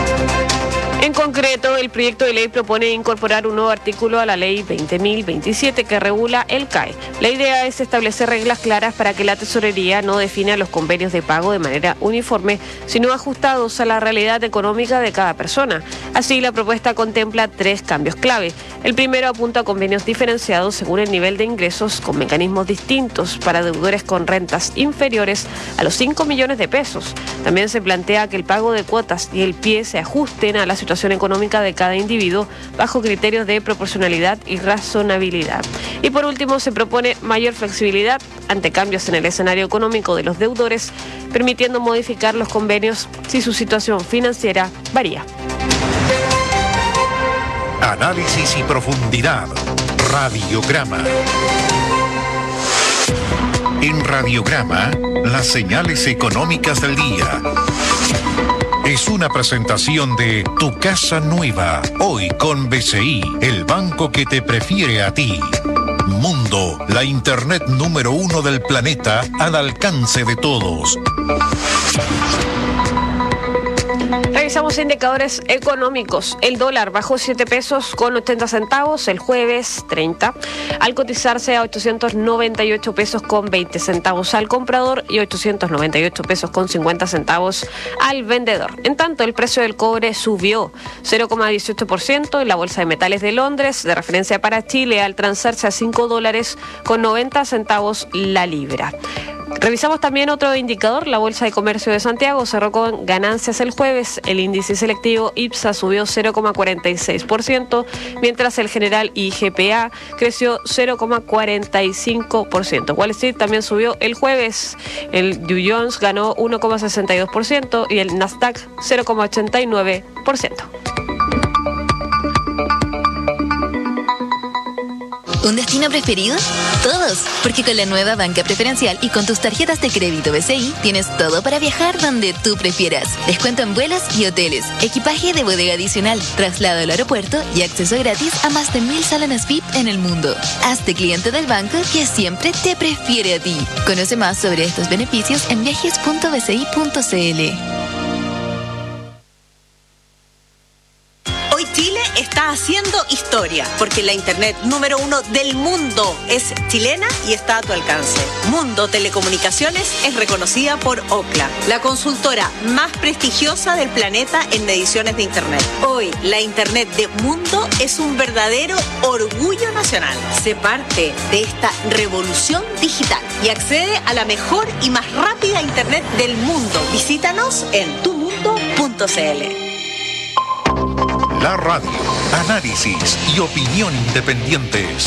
En concreto, el proyecto de ley propone incorporar un nuevo artículo a la ley 20.027 que regula el CAE. La idea es establecer reglas claras para que la tesorería no defina los convenios de pago de manera uniforme, sino ajustados a la realidad económica de cada persona. Así, la propuesta contempla 3 cambios clave. El primero apunta a convenios diferenciados según el nivel de ingresos, con mecanismos distintos para deudores con rentas inferiores a los 5 millones de pesos. También se plantea que el pago de cuotas y el pie se ajusten a la situación económica de cada individuo bajo criterios de proporcionalidad y razonabilidad. Y por último, se propone mayor flexibilidad ante cambios en el escenario económico de los deudores, permitiendo modificar los convenios si su situación financiera varía. Análisis y profundidad. Radiograma. En Radiograma, las señales económicas del día. Es una presentación de Tu Casa Nueva, hoy con BCI, el banco que te prefiere a ti. Mundo, la internet número 1 del planeta al alcance de todos. Revisamos indicadores económicos. El dólar bajó 7 pesos con 80 centavos el jueves 30, al cotizarse a 898 pesos con 20 centavos al comprador y 898 pesos con 50 centavos al vendedor. En tanto, el precio del cobre subió 0,18% en la Bolsa de Metales de Londres, de referencia para Chile, al transarse a $5 con 90 centavos la libra. Revisamos también otro indicador. La Bolsa de Comercio de Santiago cerró con ganancias el jueves. El índice selectivo IPSA subió 0,46%, mientras el general IGPA creció 0,45%. Wall Street también subió el jueves. El Dow Jones ganó 1,62% y el Nasdaq 0,89%. ¿Un destino preferido? Todos, porque con la nueva banca preferencial y con tus tarjetas de crédito BCI tienes todo para viajar donde tú prefieras. Descuento en vuelos y hoteles, equipaje de bodega adicional, traslado al aeropuerto y acceso gratis a más de 1000 salones VIP en el mundo. Hazte cliente del banco que siempre te prefiere a ti. Conoce más sobre estos beneficios en viajes.bci.cl. Chile está haciendo historia, porque la internet número 1 del mundo es chilena y está a tu alcance. Mundo Telecomunicaciones es reconocida por Ookla, la consultora más prestigiosa del planeta en mediciones de internet. Hoy, la internet de Mundo es un verdadero orgullo nacional. Sé parte de esta revolución digital y accede a la mejor y más rápida internet del mundo. Visítanos en tumundo.cl. La radio, análisis y opinión independientes.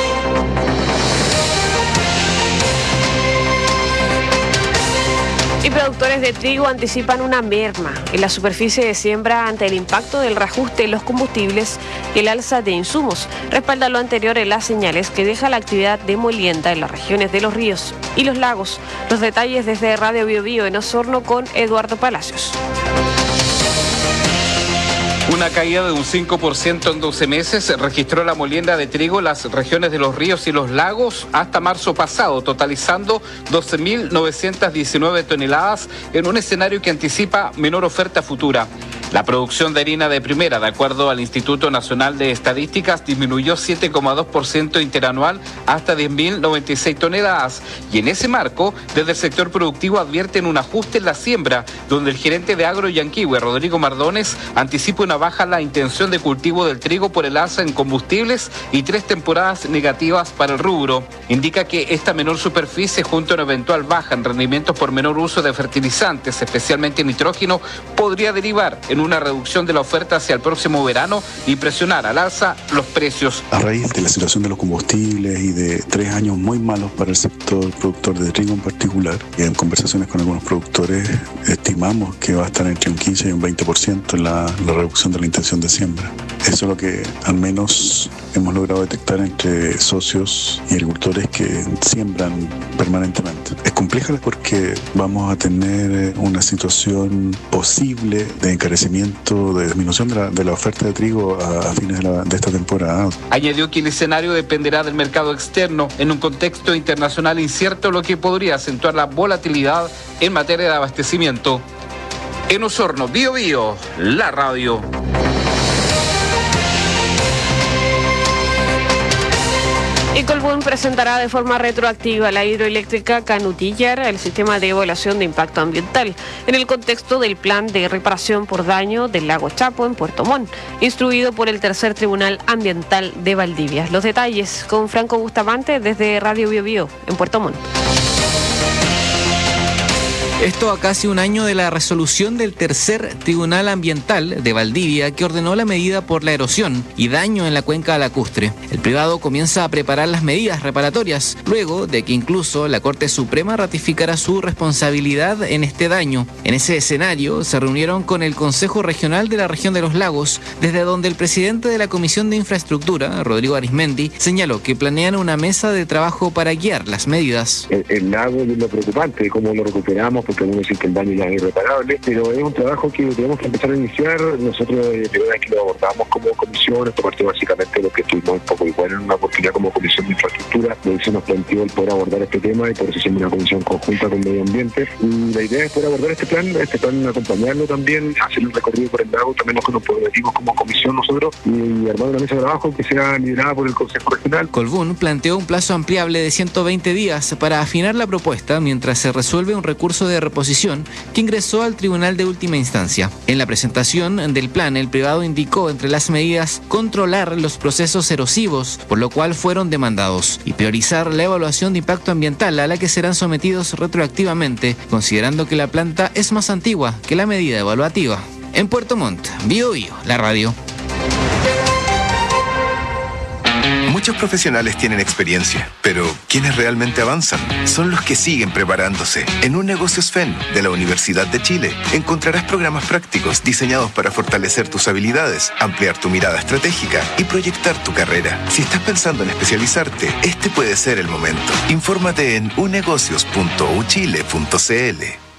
Y productores de trigo anticipan una merma en la superficie de siembra ante el impacto del reajuste en los combustibles y el alza de insumos. Respalda lo anterior en las señales que deja la actividad de molienda en las regiones de los ríos y los lagos. Los detalles desde Radio Bio Bio en Osorno con Eduardo Palacios. Una caída de un 5% en 12 meses registró la molienda de trigo en las regiones de los ríos y los lagos hasta marzo pasado, totalizando 12.919 toneladas en un escenario que anticipa menor oferta futura. La producción de harina de primera, de acuerdo al Instituto Nacional de Estadísticas, disminuyó 7,2% interanual hasta 10.096 toneladas. Y en ese marco, desde el sector productivo advierten un ajuste en la siembra, donde el gerente de Agro Yanquihue, Rodrigo Mardones, anticipa una baja en la intención de cultivo del trigo por el alza en combustibles y 3 temporadas negativas para el rubro. Indica que esta menor superficie, junto a una eventual baja en rendimientos por menor uso de fertilizantes, especialmente nitrógeno, podría derivar en una reducción de la oferta hacia el próximo verano y presionar al alza los precios. A raíz de la situación de los combustibles y de 3 años muy malos para el sector productor de trigo en particular, y en conversaciones con algunos productores estimamos que va a estar entre un 15 y un 20% la reducción de la intención de siembra. Eso es lo que al menos hemos logrado detectar entre socios y agricultores que siembran permanentemente. Es compleja porque vamos a tener una situación posible de encarecimiento, de disminución de la oferta de trigo a fines de esta temporada. Añadió que el escenario dependerá del mercado externo en un contexto internacional incierto, lo que podría acentuar la volatilidad en materia de abastecimiento. En Osorno, Bio Bio, la radio. Y Colbún presentará de forma retroactiva la hidroeléctrica Canutillar al sistema de evaluación de impacto ambiental en el contexto del plan de reparación por daño del lago Chapo en Puerto Montt, instruido por el Tercer Tribunal Ambiental de Valdivia. Los detalles con Franco Bustamante desde Radio Bio Bio en Puerto Montt. Esto a casi un año de la resolución del Tercer Tribunal Ambiental de Valdivia que ordenó la medida por la erosión y daño en la cuenca lacustre. El privado comienza a preparar las medidas reparatorias, luego de que incluso la Corte Suprema ratificara su responsabilidad en este daño. En ese escenario se reunieron con el Consejo Regional de la Región de los Lagos, desde donde el presidente de la Comisión de Infraestructura, Rodrigo Arismendi, señaló que planean una mesa de trabajo para guiar las medidas. El lago es lo preocupante, cómo lo recuperamos, porque algunos dicen que el daño ya es irreparable, pero es un trabajo que tenemos que empezar a iniciar. Nosotros de verdad que lo abordamos como comisión. Esto partió básicamente de lo que estuvimos un poco igual en una oportunidad como Comisión de Infraestructura, donde se nos planteó el poder abordar este tema, y por eso hicimos una comisión conjunta con Medio Ambiente. Y la idea es poder abordar este plan acompañarlo también, hacer un recorrido por el lago, también nos comprometimos como comisión nosotros, y armar una mesa de trabajo que sea liderada por el Consejo Regional. Colbún planteó un plazo ampliable de 120 días para afinar la propuesta mientras se resuelve un recurso de reposición que ingresó al Tribunal de Última Instancia. En la presentación del plan, el privado indicó entre las medidas controlar los procesos erosivos, por lo cual fueron demandados, y priorizar la evaluación de impacto ambiental a la que serán sometidos retroactivamente, considerando que la planta es más antigua que la medida evaluativa. En Puerto Montt, Bio Bio, la radio. Muchos profesionales tienen experiencia, pero quienes realmente avanzan son los que siguen preparándose. En Un Negocios FEN de la Universidad de Chile encontrarás programas prácticos diseñados para fortalecer tus habilidades, ampliar tu mirada estratégica y proyectar tu carrera. Si estás pensando en especializarte, este puede ser el momento. Infórmate en unegocios.uchile.cl.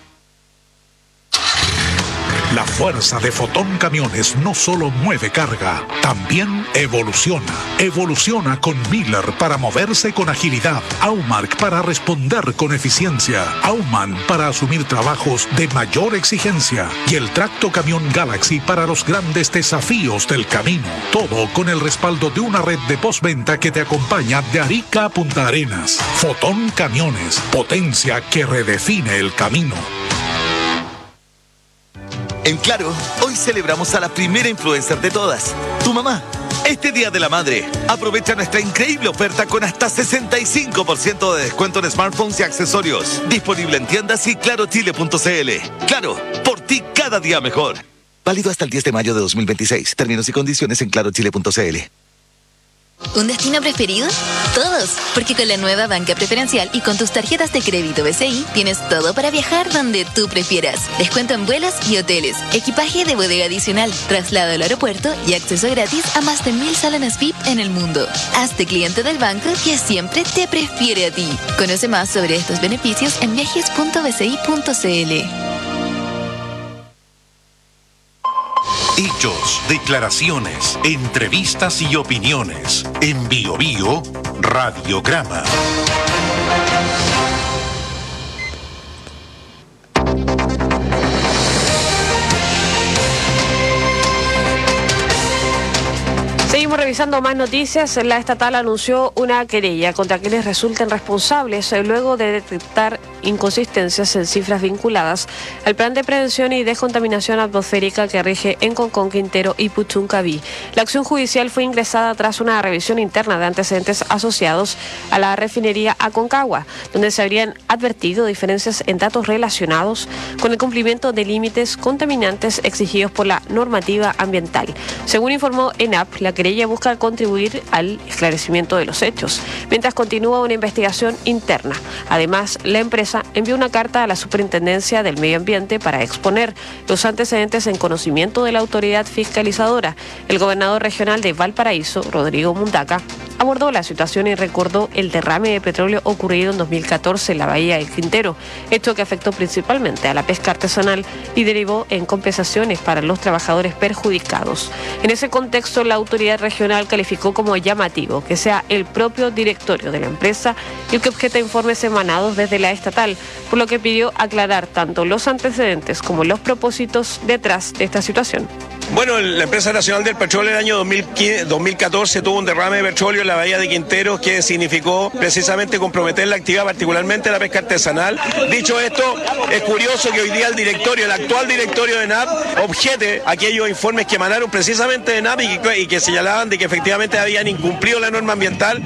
La fuerza de Fotón Camiones no solo mueve carga, también evoluciona. Evoluciona con Miller para moverse con agilidad, Aumark para responder con eficiencia, Aumann para asumir trabajos de mayor exigencia y el Tracto Camión Galaxy para los grandes desafíos del camino. Todo con el respaldo de una red de postventa que te acompaña de Arica a Punta Arenas. Fotón Camiones, potencia que redefine el camino. En Claro, hoy celebramos a la primera influencer de todas, tu mamá. Este Día de la Madre, aprovecha nuestra increíble oferta con hasta 65% de descuento en smartphones y accesorios. Disponible en tiendas y clarochile.cl. Claro, por ti cada día mejor. Válido hasta el 10 de mayo de 2026. Términos y condiciones en clarochile.cl. ¿Un destino preferido? Todos, porque con la nueva banca preferencial y con tus tarjetas de crédito BCI tienes todo para viajar donde tú prefieras. Descuento en vuelos y hoteles, equipaje de bodega adicional, traslado al aeropuerto y acceso gratis a más de 1000 salones VIP en el mundo. Hazte cliente del banco que siempre te prefiere a ti. Conoce más sobre estos beneficios en viajes.bci.cl. Hechos, declaraciones, entrevistas y opiniones. En Bio Bio, Radiograma. Seguimos revisando más noticias. La estatal anunció una querella contra quienes resulten responsables luego de detectar inconsistencias en cifras vinculadas al plan de prevención y descontaminación atmosférica que rige en Concón, Quintero y Puchuncaví. La acción judicial fue ingresada tras una revisión interna de antecedentes asociados a la refinería Aconcagua, donde se habrían advertido diferencias en datos relacionados con el cumplimiento de límites contaminantes exigidos por la normativa ambiental. Según informó ENAP, la querella busca contribuir al esclarecimiento de los hechos, mientras continúa una investigación interna. Además, la empresa envió una carta a la Superintendencia del Medio Ambiente para exponer los antecedentes en conocimiento de la autoridad fiscalizadora. El gobernador regional de Valparaíso, Rodrigo Mundaca, abordó la situación y recordó el derrame de petróleo ocurrido en 2014 en la bahía del Quintero, hecho que afectó principalmente a la pesca artesanal y derivó en compensaciones para los trabajadores perjudicados. En ese contexto, la autoridad regional calificó como llamativo que sea el propio directorio de la empresa el que objeta informes emanados desde la estatal, por lo que pidió aclarar tanto los antecedentes como los propósitos detrás de esta situación. Bueno, la Empresa Nacional del Petróleo en el año 2014 tuvo un derrame de petróleo en la bahía de Quinteros que significó precisamente comprometer la actividad, particularmente la pesca artesanal. Dicho esto, es curioso que hoy día el actual directorio de NAP objete aquellos informes que emanaron precisamente de NAP y que señalaban de que efectivamente habían incumplido la norma ambiental.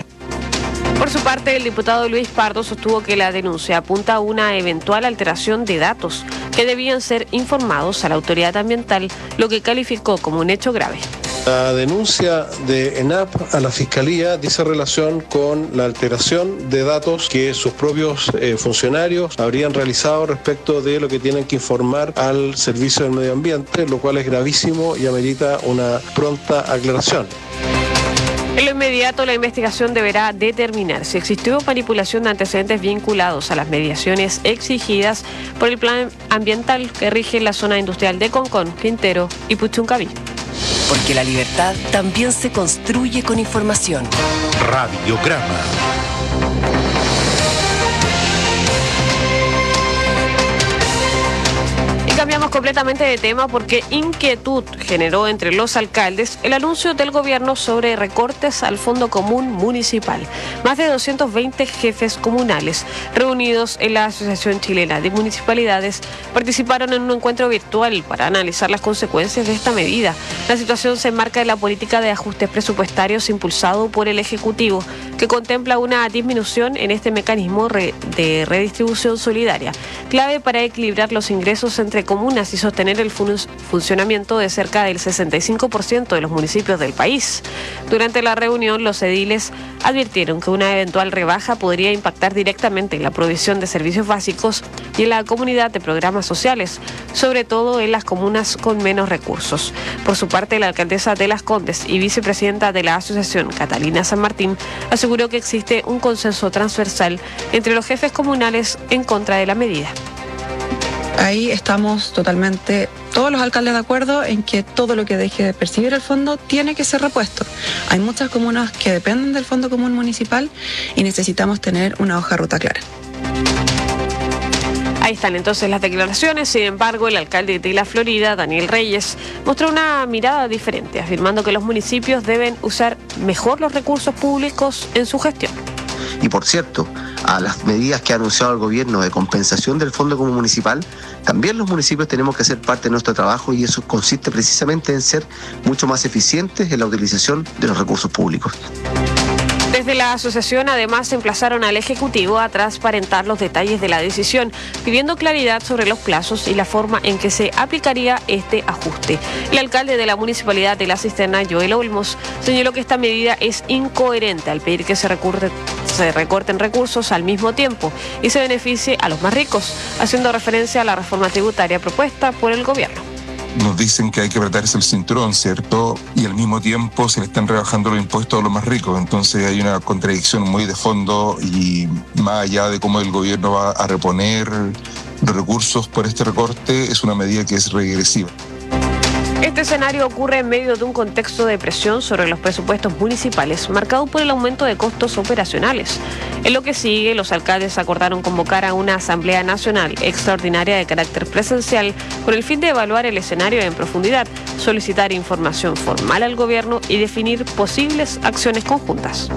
Por su parte, el diputado Luis Pardo sostuvo que la denuncia apunta a una eventual alteración de datos que debían ser informados a la autoridad ambiental, lo que calificó como un hecho grave. La denuncia de ENAP a la Fiscalía dice relación con la alteración de datos que sus propios funcionarios habrían realizado respecto de lo que tienen que informar al Servicio del Medio Ambiente, lo cual es gravísimo y amerita una pronta aclaración. En lo inmediato, la investigación deberá determinar si existió manipulación de antecedentes vinculados a las mediaciones exigidas por el plan ambiental que rige la zona industrial de Concón, Quintero y Puchuncaví. Porque la libertad también se construye con información. Radiograma. Cambiamos completamente de tema porque inquietud generó entre los alcaldes el anuncio del gobierno sobre recortes al Fondo Común Municipal. Más de 220 jefes comunales reunidos en la Asociación Chilena de Municipalidades participaron en un encuentro virtual para analizar las consecuencias de esta medida. La situación se enmarca en la política de ajustes presupuestarios impulsado por el Ejecutivo, que contempla una disminución en este mecanismo de redistribución solidaria, clave para equilibrar los ingresos entre comunas y sostener el funcionamiento de cerca del 65% de los municipios del país. Durante la reunión, los ediles advirtieron que una eventual rebaja podría impactar directamente en la provisión de servicios básicos y en la comunidad de programas sociales, sobre todo en las comunas con menos recursos. Por su parte, la alcaldesa de Las Condes y vicepresidenta de la asociación, Catalina San Martín, aseguró que existe un consenso transversal entre los jefes comunales en contra de la medida. Ahí estamos totalmente, todos los alcaldes de acuerdo en que todo lo que deje de percibir el fondo tiene que ser repuesto. Hay muchas comunas que dependen del Fondo Común Municipal y necesitamos tener una hoja de ruta clara. Ahí están entonces las declaraciones. Sin embargo, el alcalde de la Florida, Daniel Reyes, mostró una mirada diferente, afirmando que los municipios deben usar mejor los recursos públicos en su gestión. Y por cierto, a las medidas que ha anunciado el gobierno de compensación del Fondo Común Municipal, también los municipios tenemos que hacer parte de nuestro trabajo y eso consiste precisamente en ser mucho más eficientes en la utilización de los recursos públicos. Desde la asociación además emplazaron al Ejecutivo a transparentar los detalles de la decisión, pidiendo claridad sobre los plazos y la forma en que se aplicaría este ajuste. El alcalde de la Municipalidad de La Cisterna, Joel Olmos, señaló que esta medida es incoherente al pedir que se recorten recursos al mismo tiempo y se beneficie a los más ricos, haciendo referencia a la reforma tributaria propuesta por el gobierno. Nos dicen que hay que apretarse el cinturón, ¿cierto? Y al mismo tiempo se le están rebajando los impuestos a los más ricos. Entonces hay una contradicción muy de fondo y más allá de cómo el gobierno va a reponer los recursos por este recorte, es una medida que es regresiva. Este escenario ocurre en medio de un contexto de presión sobre los presupuestos municipales, marcado por el aumento de costos operacionales. En lo que sigue, los alcaldes acordaron convocar a una Asamblea Nacional extraordinaria de carácter presencial con el fin de evaluar el escenario en profundidad, solicitar información formal al gobierno y definir posibles acciones conjuntas.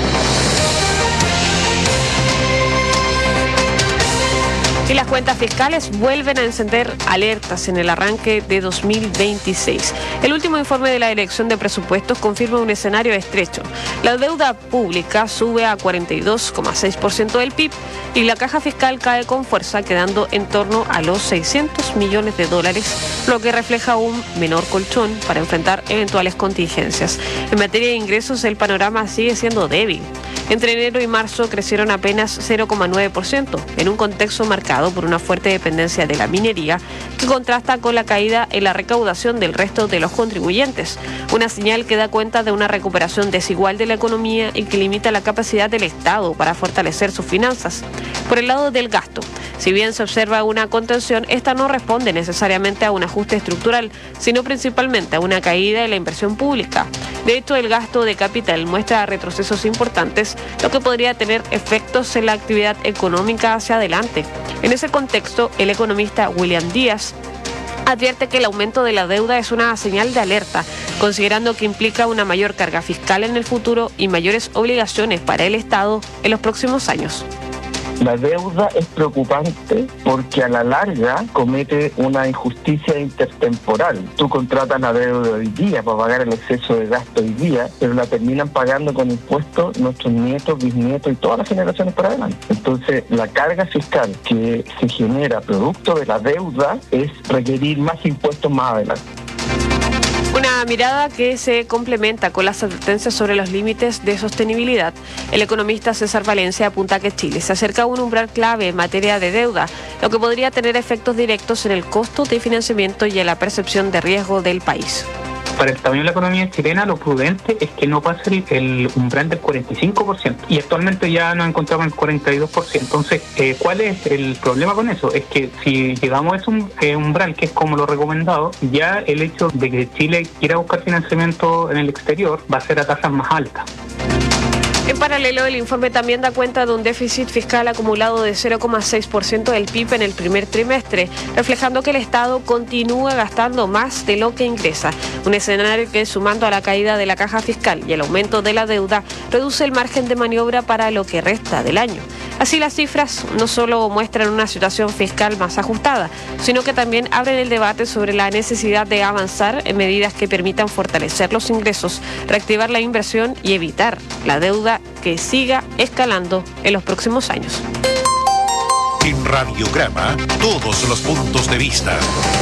Y las cuentas fiscales vuelven a encender alertas en el arranque de 2026. El último informe de la Dirección de Presupuestos confirma un escenario estrecho. La deuda pública sube a 42,6% del PIB y la caja fiscal cae con fuerza, quedando en torno a los $600 millones, lo que refleja un menor colchón para enfrentar eventuales contingencias. En materia de ingresos, el panorama sigue siendo débil. Entre enero y marzo crecieron apenas 0,9%, en un contexto marcado por una fuerte dependencia de la minería, que contrasta con la caída en la recaudación del resto de los contribuyentes. Una señal que da cuenta de una recuperación desigual de la economía y que limita la capacidad del Estado para fortalecer sus finanzas. Por el lado del gasto, si bien se observa una contención, esta no responde necesariamente a un ajuste estructural, sino principalmente a una caída en la inversión pública. De hecho, el gasto de capital muestra retrocesos importantes, lo que podría tener efectos en la actividad económica hacia adelante. En ese contexto, el economista William Díaz advierte que el aumento de la deuda es una señal de alerta, considerando que implica una mayor carga fiscal en el futuro y mayores obligaciones para el Estado en los próximos años. La deuda es preocupante porque a la larga comete una injusticia intertemporal. Tú contratas la deuda hoy día para pagar el exceso de gasto hoy día, pero la terminan pagando con impuestos nuestros nietos, bisnietos y todas las generaciones para adelante. Entonces, la carga fiscal que se genera producto de la deuda es requerir más impuestos más adelante. Una mirada que se complementa con las advertencias sobre los límites de sostenibilidad. El economista César Valencia apunta que Chile se acerca a un umbral clave en materia de deuda, lo que podría tener efectos directos en el costo de financiamiento y en la percepción de riesgo del país. Para el tamaño de la economía chilena, lo prudente es que no pase el umbral del 45%. Y actualmente ya nos encontramos en el 42%. Entonces, ¿cuál es el problema con eso? Es que si llegamos a ese umbral, que es como lo recomendado, ya el hecho de que Chile quiera buscar financiamiento en el exterior va a ser a tasas más altas. En paralelo, el informe también da cuenta de un déficit fiscal acumulado de 0,6% del PIB en el primer trimestre, reflejando que el Estado continúa gastando más de lo que ingresa. Un escenario que, sumando a la caída de la caja fiscal y el aumento de la deuda, reduce el margen de maniobra para lo que resta del año. Así, las cifras no solo muestran una situación fiscal más ajustada, sino que también abren el debate sobre la necesidad de avanzar en medidas que permitan fortalecer los ingresos, reactivar la inversión y evitar la deuda que siga escalando en los próximos años. En Radiograma, todos los puntos de vista.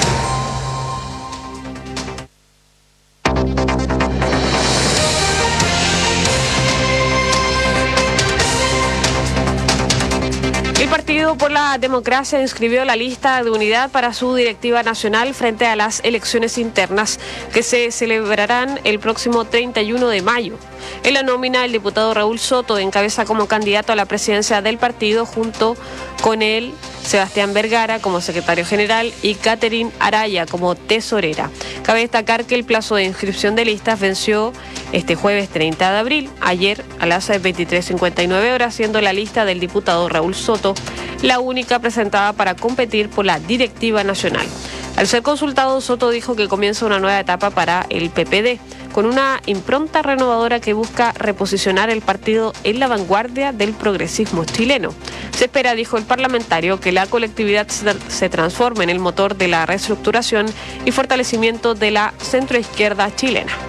El Partido por la Democracia inscribió la lista de unidad para su directiva nacional frente a las elecciones internas que se celebrarán el próximo 31 de mayo. En la nómina, el diputado Raúl Soto encabeza como candidato a la presidencia del partido, junto con él Sebastián Vergara como secretario general y Catherine Araya como tesorera. Cabe destacar que el plazo de inscripción de listas venció este jueves 30 de abril, ayer a las 23:59 horas, siendo la lista del diputado Raúl Soto la única presentada para competir por la directiva nacional. Al ser consultado, Soto dijo que comienza una nueva etapa para el PPD, con una impronta renovadora que busca reposicionar el partido en la vanguardia del progresismo chileno. Se espera, dijo el parlamentario, que la colectividad se transforme en el motor de la reestructuración y fortalecimiento de la centroizquierda chilena.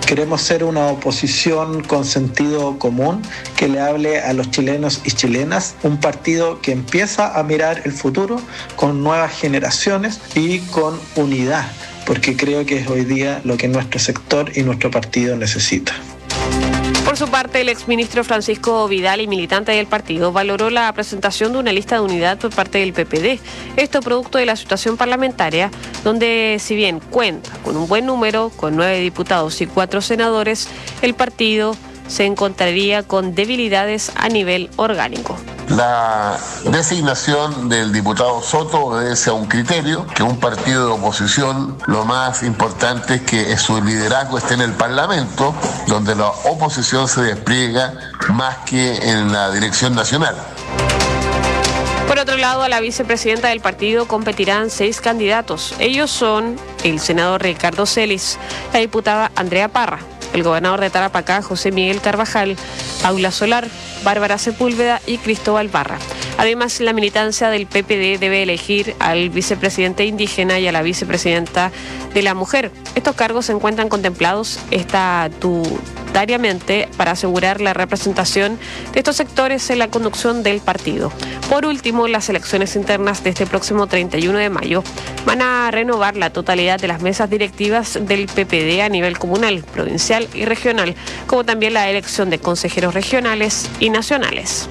Queremos ser una oposición con sentido común, que le hable a los chilenos y chilenas, un partido que empieza a mirar el futuro con nuevas generaciones y con unidad, porque creo que es hoy día lo que nuestro sector y nuestro partido necesita. Por su parte, el exministro Francisco Vidal y militante del partido valoró la presentación de una lista de unidad por parte del PPD. Esto producto de la situación parlamentaria, donde si bien cuenta con un buen número, con 9 diputados y 4 senadores, el partido se encontraría con debilidades a nivel orgánico. La designación del diputado Soto obedece a un criterio, que un partido de oposición lo más importante es que su liderazgo esté en el Parlamento, donde la oposición se despliega más que en la dirección nacional. Por otro lado, a la vicepresidenta del partido competirán 6 candidatos. Ellos son el senador Ricardo Celis, la diputada Andrea Parra, el gobernador de Tarapacá, José Miguel Carvajal, Paula Solar, Bárbara Sepúlveda y Cristóbal Barra. Además, la militancia del PPD debe elegir al vicepresidente indígena y a la vicepresidenta de la mujer. Estos cargos se encuentran contemplados estatutariamente para asegurar la representación de estos sectores en la conducción del partido. Por último, las elecciones internas de este próximo 31 de mayo van a renovar la totalidad de las mesas directivas del PPD a nivel comunal, provincial y regional, como también la elección de consejeros regionales y nacionales.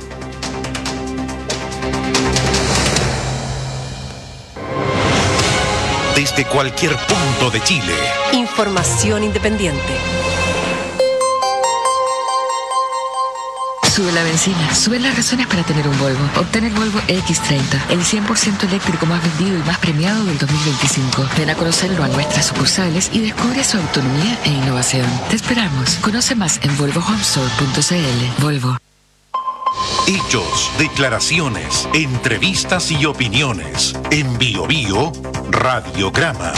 Desde cualquier punto de Chile. Información independiente. Sube la benzina, sube las razones para tener un Volvo. Obtén el Volvo X30, el 100% eléctrico más vendido y más premiado del 2025. Ven a conocerlo a nuestras sucursales y descubre su autonomía e innovación. Te esperamos. Conoce más en volvohomestore.cl. Volvo. Hechos, declaraciones, entrevistas y opiniones. En Bio Bio, Radiograma.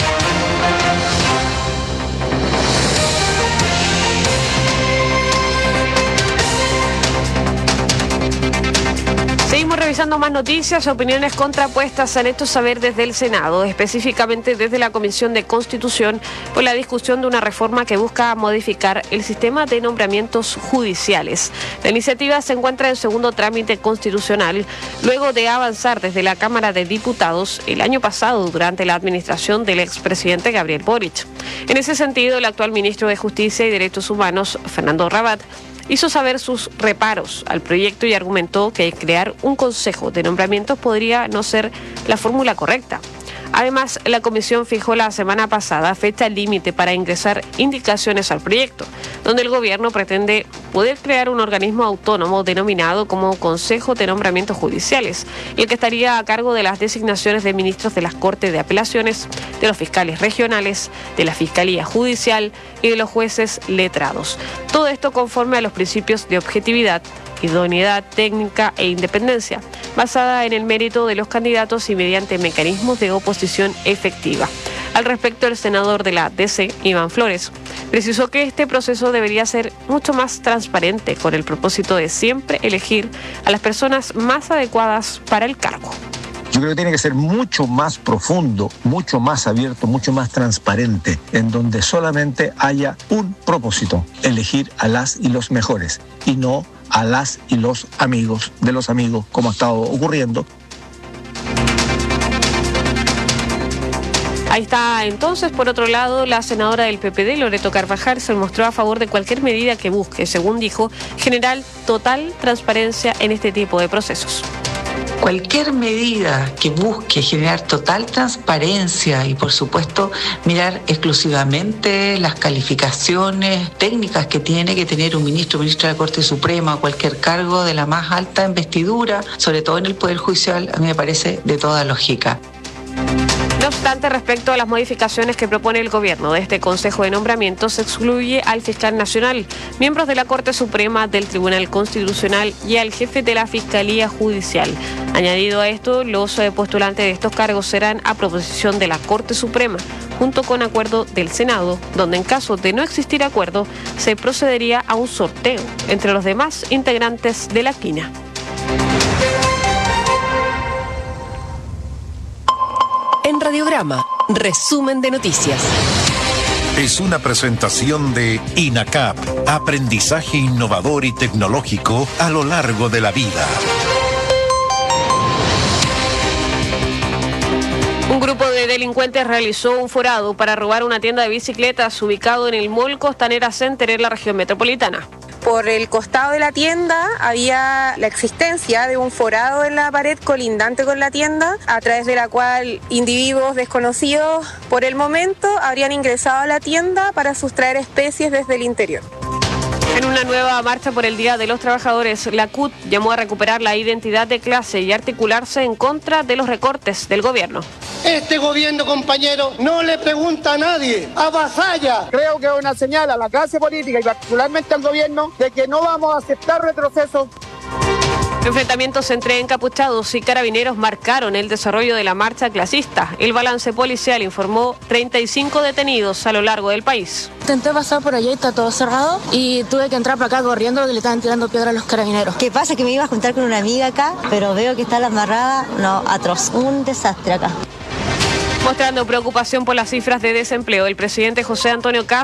Seguimos revisando más noticias, opiniones contrapuestas han hecho saber desde el Senado, específicamente desde la Comisión de Constitución, por la discusión de una reforma que busca modificar el sistema de nombramientos judiciales. La iniciativa se encuentra en segundo trámite constitucional, luego de avanzar desde la Cámara de Diputados el año pasado durante la administración del expresidente Gabriel Boric. En ese sentido, el actual ministro de Justicia y Derechos Humanos, Fernando Rabat, hizo saber sus reparos al proyecto y argumentó que crear un consejo de nombramientos podría no ser la fórmula correcta. Además, la comisión fijó la semana pasada fecha límite para ingresar indicaciones al proyecto, donde el gobierno pretende poder crear un organismo autónomo denominado como Consejo de Nombramientos Judiciales, el que estaría a cargo de las designaciones de ministros de las Cortes de Apelaciones, de los fiscales regionales, de la Fiscalía Judicial y de los jueces letrados. Todo esto conforme a los principios de objetividad, idoneidad técnica e independencia, basada en el mérito de los candidatos y mediante mecanismos de oposición efectiva. Al respecto, el senador de la DC, Iván Flores, precisó que este proceso debería ser mucho más transparente con el propósito de siempre elegir a las personas más adecuadas para el cargo. Yo creo que tiene que ser mucho más profundo, mucho más abierto, mucho más transparente, en donde solamente haya un propósito, elegir a las y los mejores, y no a las y los amigos de los amigos, como ha estado ocurriendo. Ahí está entonces, por otro lado, la senadora del PPD, Loreto Carvajal, se mostró a favor de cualquier medida que busque, según dijo, generar total transparencia en este tipo de procesos. Cualquier medida que busque generar total transparencia y, por supuesto, mirar exclusivamente las calificaciones técnicas que tiene que tener un ministro de la Corte Suprema o cualquier cargo de la más alta investidura, sobre todo en el Poder Judicial, a mí me parece de toda lógica. No obstante, respecto a las modificaciones que propone el gobierno de este Consejo de Nombramientos, se excluye al fiscal nacional, miembros de la Corte Suprema, del Tribunal Constitucional y al jefe de la Fiscalía Judicial. Añadido a esto, los postulantes de estos cargos serán a proposición de la Corte Suprema, junto con acuerdo del Senado, donde en caso de no existir acuerdo, se procedería a un sorteo entre los demás integrantes de la quina. En Radiograma, resumen de noticias. es una presentación de INACAP, aprendizaje innovador y tecnológico a lo largo de la vida. Un grupo de delincuentes realizó un forado para robar una tienda de bicicletas ubicado en el Mall Costanera Center en la región metropolitana. Por el costado de la tienda había la existencia de un forado en la pared colindante con la tienda, a través de la cual individuos desconocidos por el momento habrían ingresado a la tienda para sustraer especies desde el interior. En una nueva marcha por el Día de los Trabajadores, la CUT llamó a recuperar la identidad de clase y articularse en contra de los recortes del gobierno. Este gobierno, compañero, no le pregunta a nadie, avasalla. Creo que es una señal a la clase política y particularmente al gobierno de que no vamos a aceptar retrocesos. Enfrentamientos entre encapuchados y carabineros marcaron el desarrollo de la marcha clasista. El balance policial informó 35 detenidos a lo largo del país. Intenté pasar por allá y está todo cerrado y tuve que entrar para acá corriendo porque le estaban tirando piedra a los carabineros. ¿Qué pasa? Que me iba a juntar con una amiga acá, pero veo que está la amarrada. No, atroz. Un desastre acá. Mostrando preocupación por las cifras de desempleo, el presidente José Antonio Cast